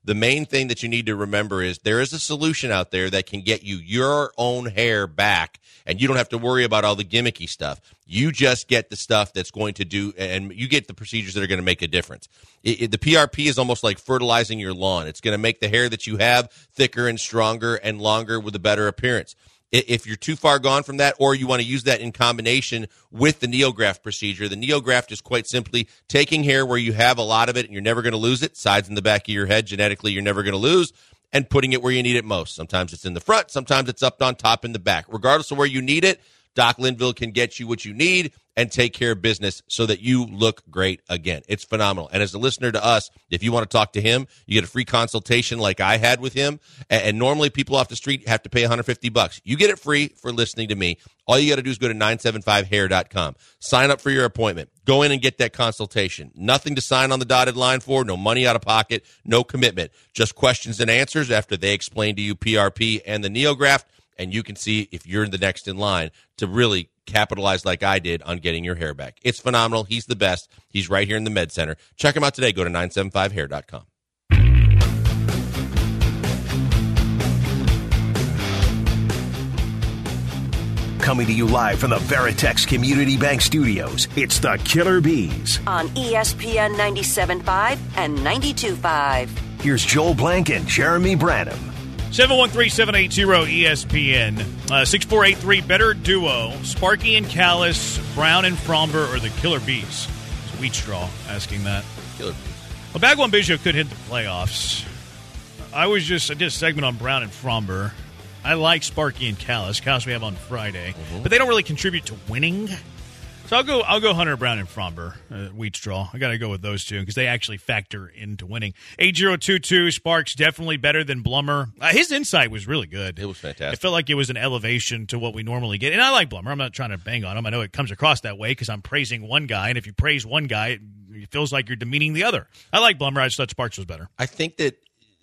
[SPEAKER 5] the main thing that you need to remember is there is a solution out there that can get you your own hair back, and you don't have to worry about all the gimmicky stuff. You just get the stuff that's going to do, and you get the procedures that are going to make a difference. It, it, the P R P is almost like fertilizing your lawn. It's going to make the hair that you have thicker and stronger and longer with a better appearance. If you're too far gone from that, or you want to use that in combination with the NeoGraft procedure, the NeoGraft is quite simply taking hair where you have a lot of it and you're never going to lose it, sides in the back of your head, genetically you're never going to lose, and putting it where you need it most. Sometimes it's in the front, sometimes it's up on top in the back. Regardless of where you need it, Doc Linville can get you what you need and take care of business so that you look great again. It's phenomenal. And as a listener to us, if you want to talk to him, you get a free consultation like I had with him. And normally people off the street have to pay one hundred fifty bucks. You get it free for listening to me. All you got to do is go to nine seven five hair dot com. Sign up for your appointment. Go in and get that consultation. Nothing to sign on the dotted line for. No money out of pocket. No commitment. Just questions and answers after they explain to you P R P and the NeoGraft. And you can see if you're the next in line to really capitalize like I did on getting your hair back. It's phenomenal. He's the best. He's right here in the Med Center. Check him out today. Go to nine seven five hair dot com.
[SPEAKER 3] Coming to you live from the Veritex Community Bank Studios, it's the Killer Bees.
[SPEAKER 7] On E S P N ninety-seven point five and ninety-two point five.
[SPEAKER 3] Here's Joel Blank and Jeremy Branham.
[SPEAKER 6] seven one three, seven eight zero, E S P N. Uh, six four eight three, better duo. Sparky and Callis, Brown and Fromber, or the Killer Bees? It's Wheat Straw asking that.
[SPEAKER 5] Killer Bees.
[SPEAKER 6] Well, Bagwell and Biggio could hit the playoffs. I was just, I did a segment on Brown and Fromber. I like Sparky and Callis. Callis we have on Friday. Mm-hmm. But they don't really contribute to winning. So I'll go I'll go Hunter, Brown, and Fromber, uh, Wheat Straw. I got to go with those two because they actually factor into winning. eight zero two two, Sparks definitely better than Blummer. Uh, his insight was really good.
[SPEAKER 5] It was fantastic.
[SPEAKER 6] It felt like it was an elevation to what we normally get. And I like Blummer. I'm not trying to bang on him. I know it comes across that way because I'm praising one guy. And if you praise one guy, it, it feels like you're demeaning the other. I like Blummer. I just thought Sparks was better.
[SPEAKER 5] I think that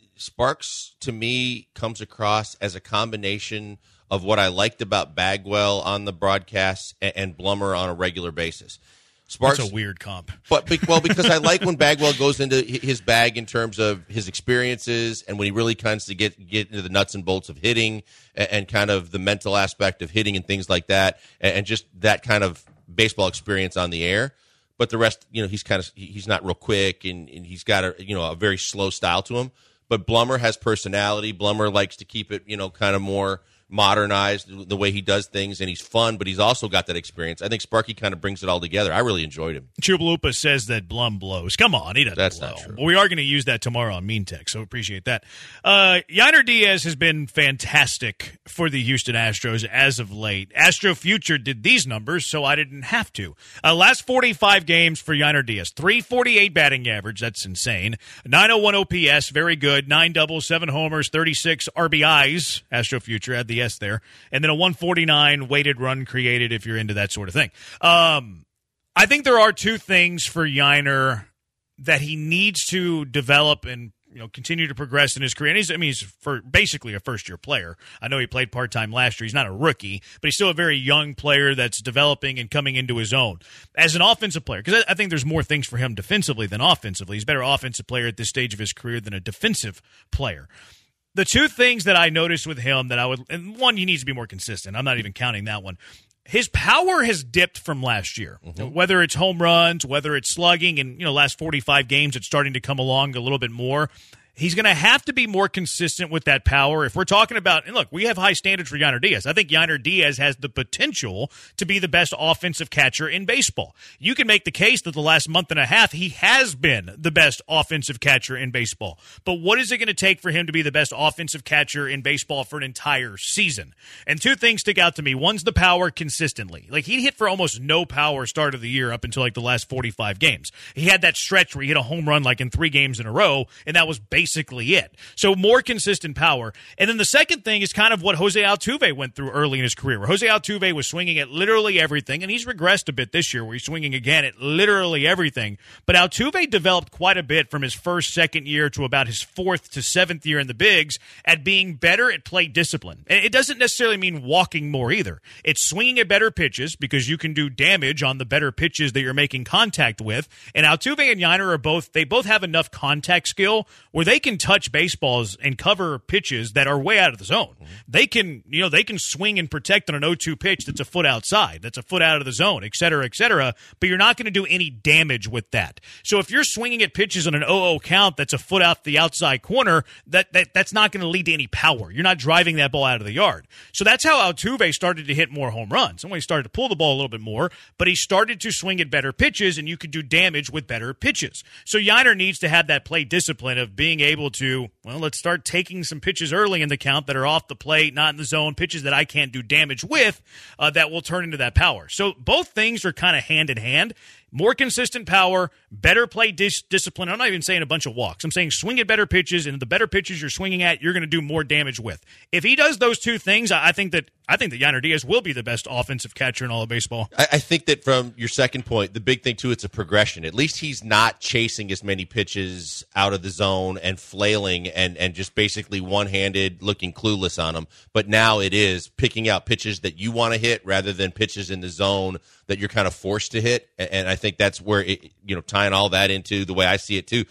[SPEAKER 5] Sparks, to me, comes across as a combination of what I liked about Bagwell on the broadcast and, and Blummer on a regular basis. Sparks,
[SPEAKER 6] That's a weird comp.
[SPEAKER 5] But well, because I like when Bagwell goes into his bag in terms of his experiences and when he really kinds to get get into the nuts and bolts of hitting and, and kind of the mental aspect of hitting and things like that, and, and just that kind of baseball experience on the air. But the rest, you know, he's kind of he's not real quick and, and he's got a you know a very slow style to him. But Blummer has personality. Blummer likes to keep it, you know, kind of more modernized the way he does things, and he's fun, but he's also got that experience. I think Sparky kind of brings it all together. I really enjoyed him.
[SPEAKER 6] Chupalupa says that Blum blows. Come on, he doesn't
[SPEAKER 5] That's
[SPEAKER 6] blow.
[SPEAKER 5] not true.
[SPEAKER 6] Well, we are going to use that tomorrow on Mean Tech, so appreciate that. Uh, Yainer Diaz has been fantastic for the Houston Astros as of late. Astro Future did these numbers, so I didn't have to. Uh, last forty-five games for Yainer Diaz. three forty-eight batting average. That's insane. nine oh one O P S. Very good. nine doubles, seven homers, thirty-six R B Is. Astro Future had the S there. And then a one forty-nine weighted run created if you're into that sort of thing. Um, I think there are two things for Yainer that he needs to develop and you know continue to progress in his career. And he's, I mean, he's for basically a first-year player. I know he played part-time last year. He's not a rookie, but he's still a very young player that's developing and coming into his own. As an offensive player, because I, I think there's more things for him defensively than offensively. He's a better offensive player at this stage of his career than a defensive player. The two things that I noticed with him that I would, and one, he needs to be more consistent. I'm not even counting that one. His power has dipped from last year, mm-hmm. whether it's home runs, whether it's slugging, and, you know, last forty-five games, it's starting to come along a little bit more. He's going to have to be more consistent with that power. If we're talking about, and look, we have high standards for Yainer Diaz. I think Yainer Diaz has the potential to be the best offensive catcher in baseball. You can make the case that the last month and a half, he has been the best offensive catcher in baseball. But what is it going to take for him to be the best offensive catcher in baseball for an entire season? And two things stick out to me. One's the power consistently. Like, he hit for almost no power start of the year up until like the last forty-five games. He had that stretch where he hit a home run like in three games in a row, and that was basically Basically it. So more consistent power. And then the second thing is kind of what Jose Altuve went through early in his career, where Jose Altuve was swinging at literally everything, and he's regressed a bit this year where he's swinging again at literally everything. But Altuve developed quite a bit from his first, second year to about his fourth to seventh year in the bigs at being better at plate discipline. And it doesn't necessarily mean walking more either. It's swinging at better pitches because you can do damage on the better pitches that you're making contact with. And Altuve and Yainer are both, they both have enough contact skill where they they can touch baseballs and cover pitches that are way out of the zone. Mm-hmm. They can, you know, they can swing and protect on an oh two pitch that's a foot outside, that's a foot out of the zone, et cetera, et cetera, but you're not going to do any damage with that. So if you're swinging at pitches on an oh oh count that's a foot out the outside corner, that, that that's not going to lead to any power. You're not driving that ball out of the yard. So that's how Altuve started to hit more home runs. And when he started to pull the ball a little bit more, but he started to swing at better pitches, and you could do damage with better pitches. So Yainer needs to have that play discipline of being able to, well, let's start taking some pitches early in the count that are off the plate, not in the zone, pitches that I can't do damage with, uh, that will turn into that power. So both things are kind of hand in hand. More consistent power, better play dis- discipline. I'm not even saying a bunch of walks. I'm saying swing at better pitches, and the better pitches you're swinging at, you're going to do more damage with. If he does those two things, I think that I think that Yainer Diaz will be the best offensive catcher in all of baseball.
[SPEAKER 5] I, I think that from your second point, the big thing, too, it's a progression. At least he's not chasing as many pitches out of the zone and flailing and, and just basically one-handed looking clueless on them. But now it is picking out pitches that you want to hit rather than pitches in the zone that you're kind of forced to hit. And I think that's where, it, you know, tying all that into the way I see it, too.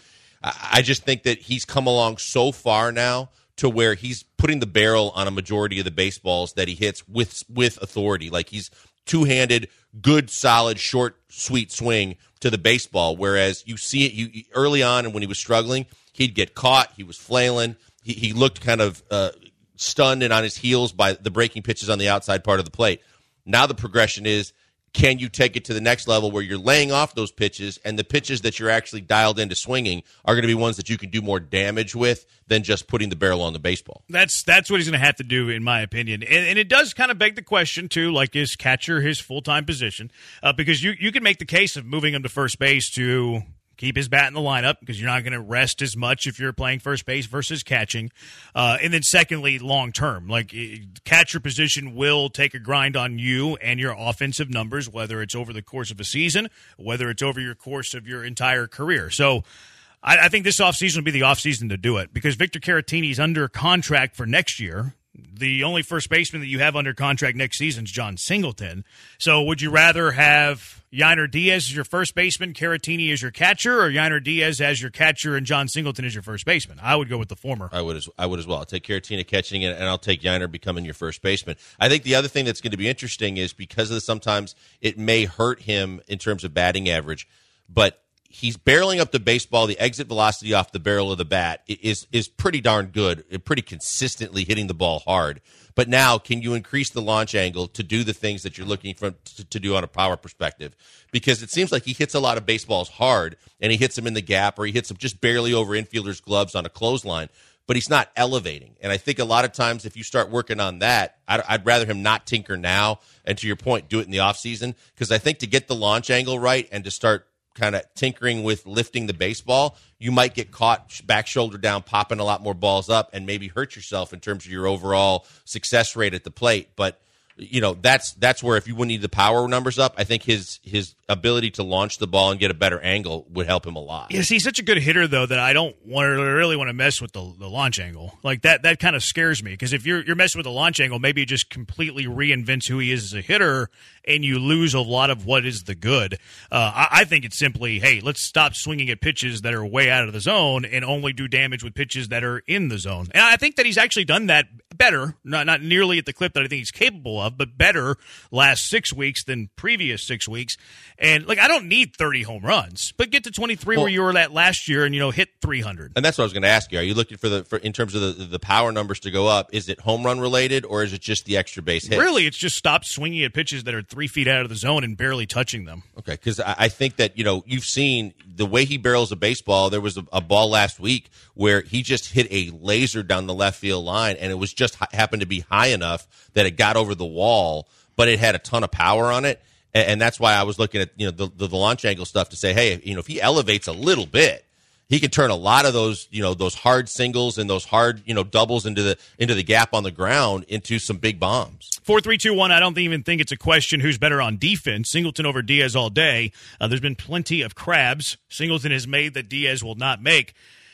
[SPEAKER 5] I just think that he's come along so far now to where he's putting the barrel on a majority of the baseballs that he hits with with authority. Like he's two-handed, good, solid, short, sweet swing to the baseball, whereas you see it you early on and when he was struggling, he'd get caught, he was flailing, he, he looked kind of uh, stunned and on his heels by the breaking pitches on the outside part of the plate. Now the progression is, can you take it to the next level where you're laying off those pitches, and the pitches that you're actually dialed into swinging are going to be ones that you can do more damage with than just putting the barrel on the baseball?
[SPEAKER 6] That's that's what he's going to have to do, in my opinion. And, and it does kind of beg the question, too, like, is catcher his full-time position? Uh, because you, you can make the case of moving him to first base to keep his bat in the lineup, because you're not going to rest as much if you're playing first base versus catching. Uh, and then secondly, long term, like catcher position will take a grind on you and your offensive numbers, whether it's over the course of a season, whether it's over your course of your entire career. So I, I think this offseason will be the offseason to do it, because Victor Caratini is under contract for next year. The only first baseman that you have under contract next season is John Singleton. So would you rather have Yainer Diaz as your first baseman, Caratini as your catcher, or Yainer Diaz as your catcher and John Singleton as your first baseman? I would go with the former.
[SPEAKER 5] I would as, I would as well. I'll take Caratini catching, and, and I'll take Yainer becoming your first baseman. I think the other thing that's going to be interesting is because of the, sometimes it may hurt him in terms of batting average, but he's barreling up the baseball. The exit velocity off the barrel of the bat is is pretty darn good, pretty consistently hitting the ball hard. But now, can you increase the launch angle to do the things that you're looking for to, to do on a power perspective? Because it seems like he hits a lot of baseballs hard, and he hits them in the gap, or he hits them just barely over infielders' gloves on a clothesline, but he's not elevating. And I think a lot of times if you start working on that, I'd, I'd rather him not tinker now, and to your point, do it in the offseason, because I think to get the launch angle right and to start kind of tinkering with lifting the baseball, you might get caught back shoulder down, popping a lot more balls up, and maybe hurt yourself in terms of your overall success rate at the plate. But you know, that's that's where if you need the power numbers up, I think his his ability to launch the ball and get a better angle would help him a lot.
[SPEAKER 6] Yes, he's such a good hitter, though, that I don't want to really want to mess with the, the launch angle. Like that that kind of scares me, because if you're you're messing with the launch angle, maybe it just completely reinvents who he is as a hitter, and you lose a lot of what is the good. Uh, I, I think it's simply, hey, let's stop swinging at pitches that are way out of the zone and only do damage with pitches that are in the zone. And I think that he's actually done that better, not not nearly at the clip that I think he's capable of, but better last six weeks than previous six weeks. And, like, I don't need thirty home runs, but get to twenty-three well, where you were at last year and, you know, hit three hundred.
[SPEAKER 5] And that's what I was going to ask you. Are you looking for the for, in terms of the, the power numbers to go up? Is it home run related, or is it just the extra base hit?
[SPEAKER 6] Really, it's just stop swinging at pitches that are three feet out of the zone and barely touching them.
[SPEAKER 5] Okay, because I, I think that, you know, you've seen the way he barrels a baseball. There was a, a ball last week where he just hit a laser down the left field line, and it was just happened to be high enough that it got over the wall, but it had a ton of power on it. And that's why I was looking at, you know, the, the, the launch angle stuff to say, hey, you know, if he elevates a little bit, he can turn a lot of those, you know, those hard singles and those hard, you know, doubles into the into the gap on the ground into some big bombs.
[SPEAKER 6] four three two one, I don't even think it's a question who's better on defense. Singleton over Diaz all day. Uh, there's been plenty of crabs Singleton has made that Diaz will not make.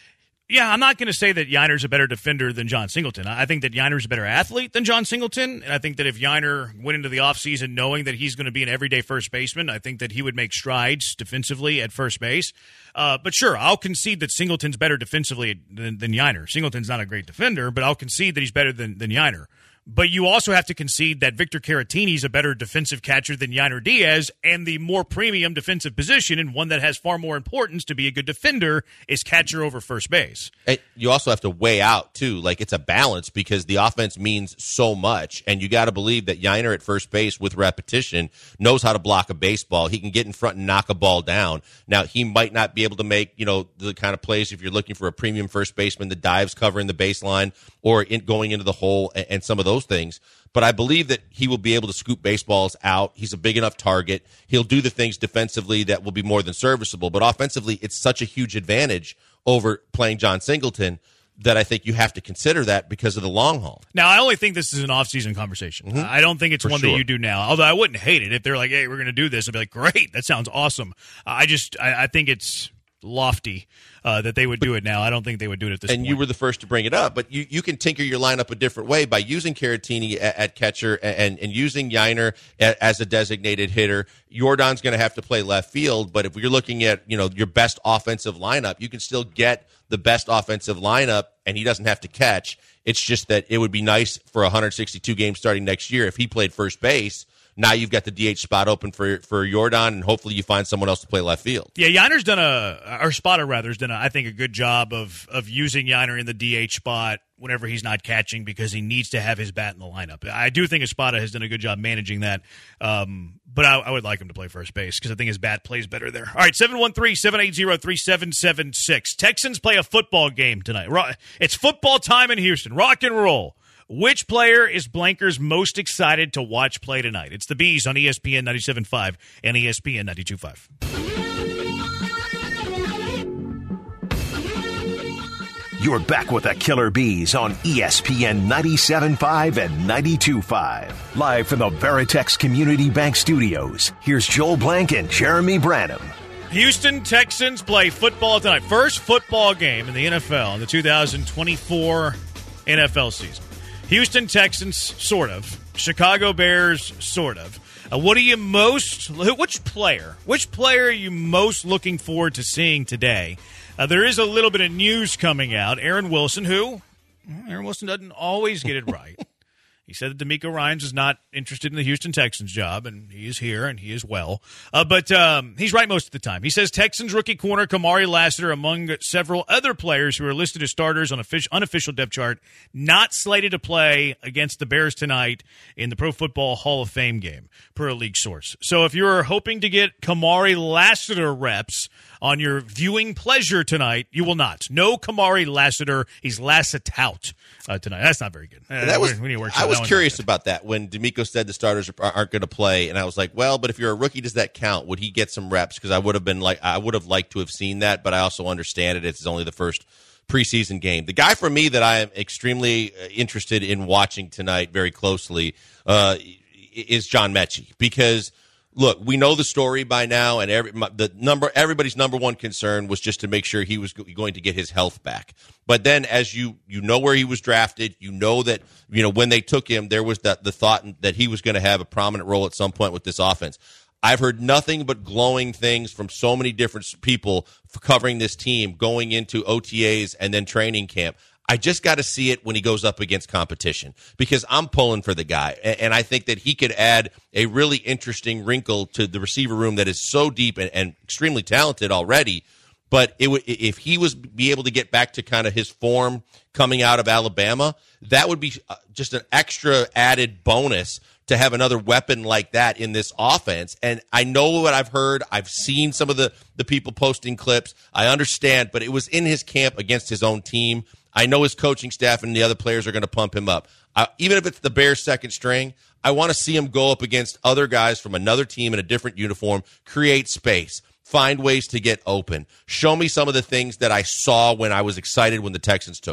[SPEAKER 6] Yeah, I'm not going to say that Yiner's a better defender than John Singleton. I think that Yiner's a better athlete than John Singleton, and I think that if Yiner went into the offseason knowing that he's going to be an everyday first baseman, I think that he would make strides defensively at first base. Uh, but sure, I'll concede that Singleton's better defensively than, than Yiner. Singleton's not a great defender, but I'll concede that he's better than, than Yiner. But you also have to concede that Victor Caratini is a better defensive catcher than Yainer Diaz, and the more premium defensive position, and one that has far more importance to be a good defender, is catcher over first base.
[SPEAKER 5] And you also have to weigh out, too, like it's a balance because the offense means so much, and you got to believe that Yainer at first base with repetition knows how to block a baseball. He can get in front and knock a ball down. Now, he might not be able to make, you know, the kind of plays if you're looking for a premium first baseman, the dives covering the baseline or in, going into the hole and, and some of those things, but I believe that he will be able to scoop baseballs out. He's a big enough target. He'll do the things defensively that will be more than serviceable, but offensively, it's such a huge advantage over playing John Singleton that I think you have to consider that because of the long haul.
[SPEAKER 6] Now, I only think this is an off-season conversation. Mm-hmm. I don't think it's
[SPEAKER 5] For
[SPEAKER 6] one
[SPEAKER 5] sure.
[SPEAKER 6] that you do now, although I wouldn't hate it if they're like, hey, we're going to do this. I'd be like, great, that sounds awesome. I just, I, I think it's lofty uh, that they would do it now. I don't think they would do it at this
[SPEAKER 5] and
[SPEAKER 6] point.
[SPEAKER 5] And you were the first to bring it up, but you, you can tinker your lineup a different way by using Caratini at, at catcher and, and using Yainer a, as a designated hitter. Jordan's going to have to play left field, but if you're looking at, you know, your best offensive lineup, you can still get the best offensive lineup, and he doesn't have to catch. It's just that it would be nice for one hundred sixty-two games starting next year if he played first base. Now you've got the D H spot open for for Jordan, and hopefully you find someone else to play left field.
[SPEAKER 6] Yeah, Yiner's done a, or Spada rather, has done, a, I think, a good job of of using Yainer in the D H spot whenever he's not catching because he needs to have his bat in the lineup. I do think Espada has done a good job managing that, um, but I, I would like him to play first base because I think his bat plays better there. All right, seven one three, seven eight zero, three seven seven six. Texans play a football game tonight. It's football time in Houston. Rock and roll. Which player is Blankers most excited to watch play tonight? It's the Bees on E S P N ninety-seven point five and E S P N ninety-two point five.
[SPEAKER 3] You're back with the Killer Bees on E S P N ninety-seven point five and ninety-two point five. Live from the Veritex Community Bank Studios, here's Joel Blank and Jeremy Branham.
[SPEAKER 6] Houston Texans play football tonight. First football game in the N F L in the two thousand twenty-four N F L season. Houston Texans, sort of. Chicago Bears, sort of. Uh, what are you most, which player, which player are you most looking forward to seeing today? Uh, there is a little bit of news coming out. Aaron Wilson, who, Aaron Wilson doesn't always get it right. He said that D'Amico Ryans is not interested in the Houston Texans job, and he is here, and he is well. Uh, but um, he's right most of the time. He says Texans rookie corner Kamari Lassiter, among several other players who are listed as starters on an unofficial depth chart, not slated to play against the Bears tonight in the Pro Football Hall of Fame game, per a league source. So if you're hoping to get Kamari Lassiter reps on your viewing pleasure tonight, you will not. No Kamari Lassiter. He's Lassiter uh, tonight. That's not very good. Uh,
[SPEAKER 5] that was,
[SPEAKER 6] we need to work
[SPEAKER 5] I was
[SPEAKER 6] that
[SPEAKER 5] curious about that when D'Amico said the starters aren't going to play, and I was like, well, but if you're a rookie, does that count? Would he get some reps? Because I would have been like, I would have liked to have seen that, but I also understand it. It's only the first preseason game. The guy for me that I am extremely interested in watching tonight very closely uh, is John Mechie, because look, we know the story by now, and every the number everybody's number one concern was just to make sure he was going to get his health back. But then, as you you know where he was drafted, you know that you know when they took him, there was that the thought that he was going to have a prominent role at some point with this offense. I've heard nothing but glowing things from so many different people for covering this team going into O T As and then training camp. I just got to see it when he goes up against competition because I'm pulling for the guy. And I think that he could add a really interesting wrinkle to the receiver room that is so deep and, and extremely talented already. But it would, if he was be able to get back to kind of his form coming out of Alabama, that would be just an extra added bonus to have another weapon like that in this offense. And I know what I've heard. I've seen some of the, the people posting clips. I understand, but it was in his camp against his own team. I know his coaching staff and the other players are going to pump him up. Uh, even if it's the Bears' second string, I want to see him go up against other guys from another team in a different uniform, create space, find ways to get open. Show me some of the things that I saw when I was excited when the Texans took him.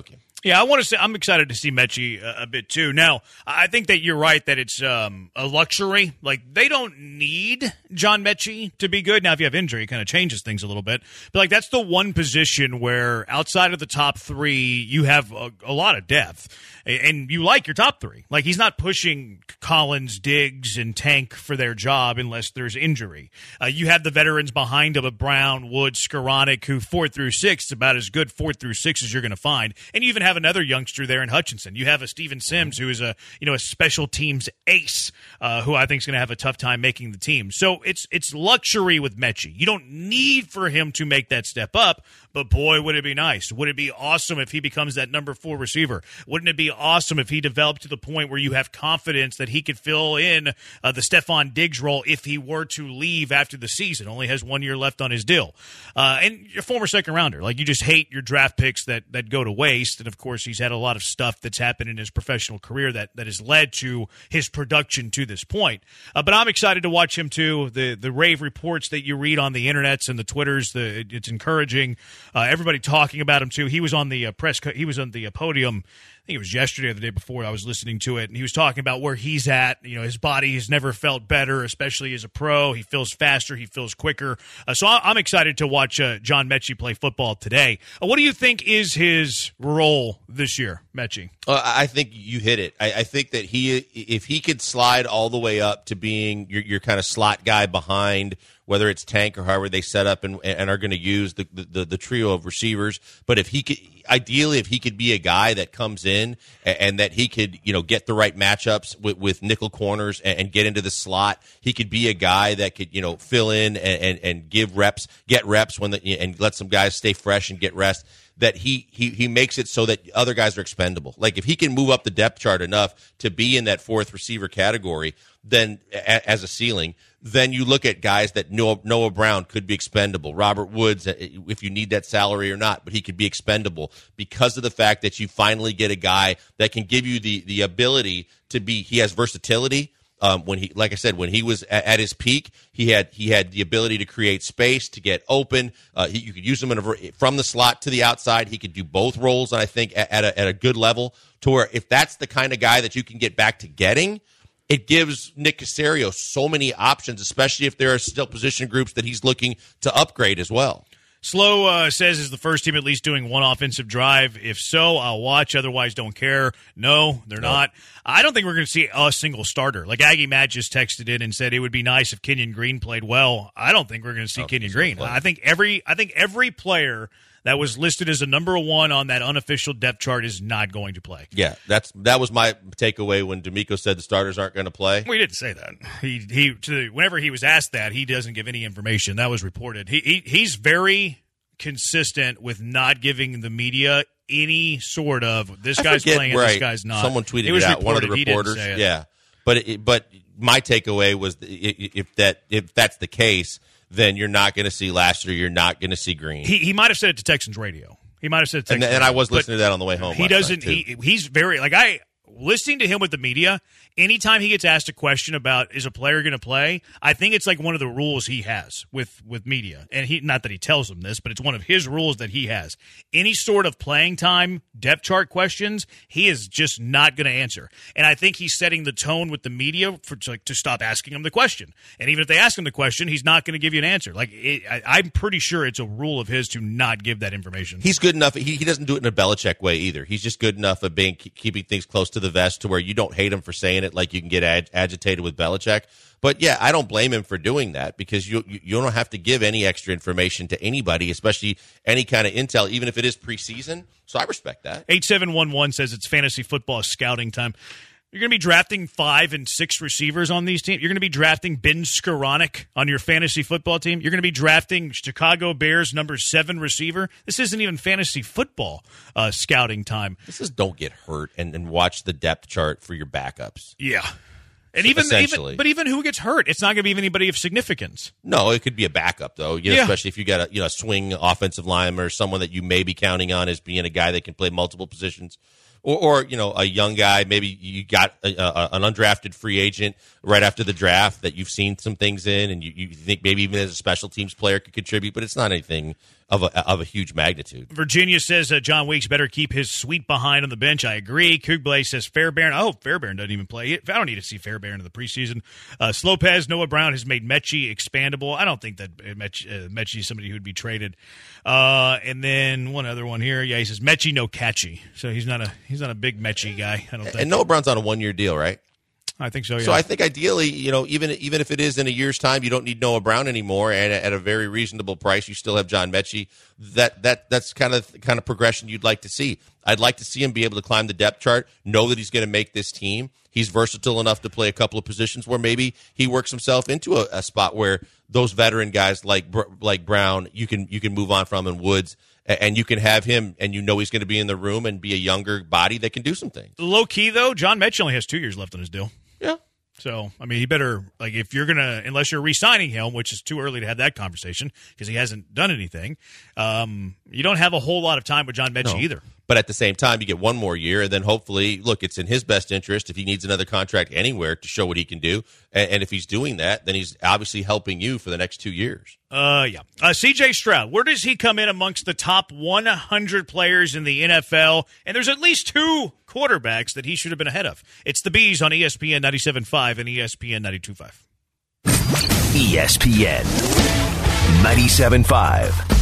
[SPEAKER 6] Yeah, I want to say I'm excited to see Mechie a, a bit too. Now, I think that you're right that it's um, a luxury. Like, they don't need John Mechie to be good. Now, if you have injury, it kind of changes things a little bit. But, like, that's the one position where outside of the top three, you have a, a lot of depth. And you like your top three. Like, he's not pushing Collins, Diggs, and Tank for their job unless there's injury. Uh, you have the veterans behind him of Brown, Woods, Skoranek, who four through six is about as good four through six as you're going to find. And you even have another youngster there in Hutchinson. You have a Steven Sims, who is a you know a special teams ace, uh, who I think is going to have a tough time making the team. So it's it's luxury with Mechie. You don't need for him to make that step up, but boy, would it be nice. Would it be awesome if he becomes that number four receiver? Wouldn't it be awesome if he developed to the point where you have confidence that he could fill in uh, the Stephon Diggs role if he were to leave after the season? Only has one year left on his deal. Uh, and your former second rounder. Like, you just hate your draft picks that, that go to waste. And, of course, he's had a lot of stuff that's happened in his professional career that, that has led to his production to this point. Uh, but I'm excited to watch him, too. The the rave reports that you read on the internets and the Twitters, the, it, it's encouraging. Uh, everybody talking about him, too. He was on the uh, press co- he was on the uh, podium, I think it was yesterday or the day before. I was listening to it, and he was talking about where he's at. You know, his body has never felt better, especially as a pro. He feels faster. He feels quicker. Uh, so I'm excited to watch uh, John Mechie play football today. Uh, what do you think is his role this year, Mechie?
[SPEAKER 5] Uh, I think you hit it. I, I think that he, if he could slide all the way up to being your, your kind of slot guy behind, whether it's Tank or however they set up and, and are going to use the, the, the trio of receivers. But if he could, ideally, if he could be a guy that comes in and, and that he could, you know, get the right matchups with, with nickel corners and, and get into the slot, he could be a guy that could, you know, fill in and, and, and give reps, get reps when the, and let some guys stay fresh and get rest. That he, he he makes it so that other guys are expendable. Like, if he can move up the depth chart enough to be in that fourth receiver category, then a, as a ceiling, then you look at guys that Noah, Noah Brown could be expendable. Robert Woods, if you need that salary or not, but he could be expendable because of the fact that you finally get a guy that can give you the the ability to be. He has versatility. Um, when he, like I said, when he was at, at his peak, he had he had the ability to create space, to get open. Uh, he, you could use him in a, from the slot to the outside. He could do both roles, and I think at, at, a, at a good level. To where if that's the kind of guy that you can get back to getting, it gives Nick Caserio so many options, especially if there are still position groups that he's looking to upgrade as well.
[SPEAKER 6] Slow uh, says, is the first team at least doing one offensive drive? If so, I'll watch. Otherwise, don't care. No, they're no. not. I don't think we're going to see a single starter. Like, Aggie Matt just texted in and said it would be nice if Kenyon Green played well. I don't think we're going to see oh, Kenyon Green. I think every I think every player that was listed as a number one on that unofficial depth chart is not going to play.
[SPEAKER 5] Yeah, that's that was my takeaway when D'Amico said the starters aren't going to play.
[SPEAKER 6] Well, he didn't say that. He he to, whenever he was asked that, he doesn't give any information. That was reported. He, he he's very consistent with not giving the media any sort of this
[SPEAKER 5] I
[SPEAKER 6] guy's
[SPEAKER 5] forget,
[SPEAKER 6] playing and
[SPEAKER 5] right.
[SPEAKER 6] this guy's not.
[SPEAKER 5] Someone tweeted
[SPEAKER 6] it, was
[SPEAKER 5] it out.
[SPEAKER 6] Reported.
[SPEAKER 5] One of the reporters. Yeah, but it, but my takeaway was if that if that's the case, then you're not going to see Lassiter. You're not going to see Green.
[SPEAKER 6] He he might have said it to Texans radio. He might have said it to
[SPEAKER 5] and,
[SPEAKER 6] Texans
[SPEAKER 5] and
[SPEAKER 6] radio,
[SPEAKER 5] I was listening to that on the way home.
[SPEAKER 6] He doesn't. He he's very like I. Listening to him with the media, anytime he gets asked a question about is a player going to play, I think it's like one of the rules he has with, with media. And he not that he tells them this, but it's one of his rules that he has. Any sort of playing time, depth chart questions, he is just not going to answer. And I think he's setting the tone with the media for to, like, to stop asking him the question. And even if they ask him the question, he's not going to give you an answer. Like it, I, I'm pretty sure it's a rule of his to not give that information.
[SPEAKER 5] He's good enough. He, he doesn't do it in a Belichick way either. He's just good enough at being keeping things close to the vest to where you don't hate him for saying it like you can get ag- agitated with Belichick. But, yeah, I don't blame him for doing that because you, you you don't have to give any extra information to anybody, especially any kind of intel, even if it is preseason. So I respect that.
[SPEAKER 6] eight seven one one says it's fantasy football scouting time. You're going to be drafting five and six receivers on these teams. You're going to be drafting Ben Skoranek on your fantasy football team. You're going to be drafting Chicago Bears number seven receiver. This isn't even fantasy football uh, scouting time.
[SPEAKER 5] This is don't get hurt and, and watch the depth chart for your backups.
[SPEAKER 6] Yeah. And even, even, but even who gets hurt, it's not going to be anybody of significance.
[SPEAKER 5] No, it could be a backup though. You know,
[SPEAKER 6] yeah.
[SPEAKER 5] Especially if you got a you know swing offensive lineman or someone that you may be counting on as being a guy that can play multiple positions. Or, or, you know, a young guy, maybe you got a, a, an undrafted free agent right after the draft that you've seen some things in and you, you think maybe even as a special teams player could contribute, but it's not anything of a, of a huge magnitude.
[SPEAKER 6] Virginia says uh, John Weeks better keep his sweet behind on the bench. I agree. Kugbay says Fairbairn. Oh, Fairbairn doesn't even play. I don't need to see Fairbairn in the preseason. Uh, Slopez, Noah Brown has made Mechie expandable. I don't think that Mechie, uh, Mechie is somebody who would be traded. Uh, and then one other one here. Yeah, he says Mechie no catchy. So he's not a he's not a big Mechie guy. I don't think.
[SPEAKER 5] And Noah Brown's on a one year deal, right?
[SPEAKER 6] I think so, yeah.
[SPEAKER 5] So I think ideally, you know, even even if it is in a year's time, you don't need Noah Brown anymore, and at a very reasonable price, you still have John Mechie. That that that's kind of kind of progression you'd like to see. I'd like to see him be able to climb the depth chart, know that he's going to make this team. He's versatile enough to play a couple of positions where maybe he works himself into a, a spot where those veteran guys like like Brown, you can you can move on from, and Woods. And you can have him, and you know he's going to be in the room and be a younger body that can do some things.
[SPEAKER 6] Low key, though, John Mechie only has two years left on his deal.
[SPEAKER 5] Yeah.
[SPEAKER 6] So, I mean, he better, like, if you're going to, unless you're re-signing him, which is too early to have that conversation because he hasn't done anything, um, you don't have a whole lot of time with John Mechie
[SPEAKER 5] no.
[SPEAKER 6] either.
[SPEAKER 5] But at the same time, you get one more year, and then hopefully, look, it's in his best interest if he needs another contract anywhere to show what he can do. And, and if he's doing that, then he's obviously helping you for the next two years.
[SPEAKER 6] Uh, yeah. Uh, C J Stroud, where does he come in amongst the top one hundred players in the N F L? And there's at least two quarterbacks that he should have been ahead of. It's the Bees on E S P N ninety-seven point five and E S P N ninety-two point five.
[SPEAKER 3] E S P N ninety-seven point five.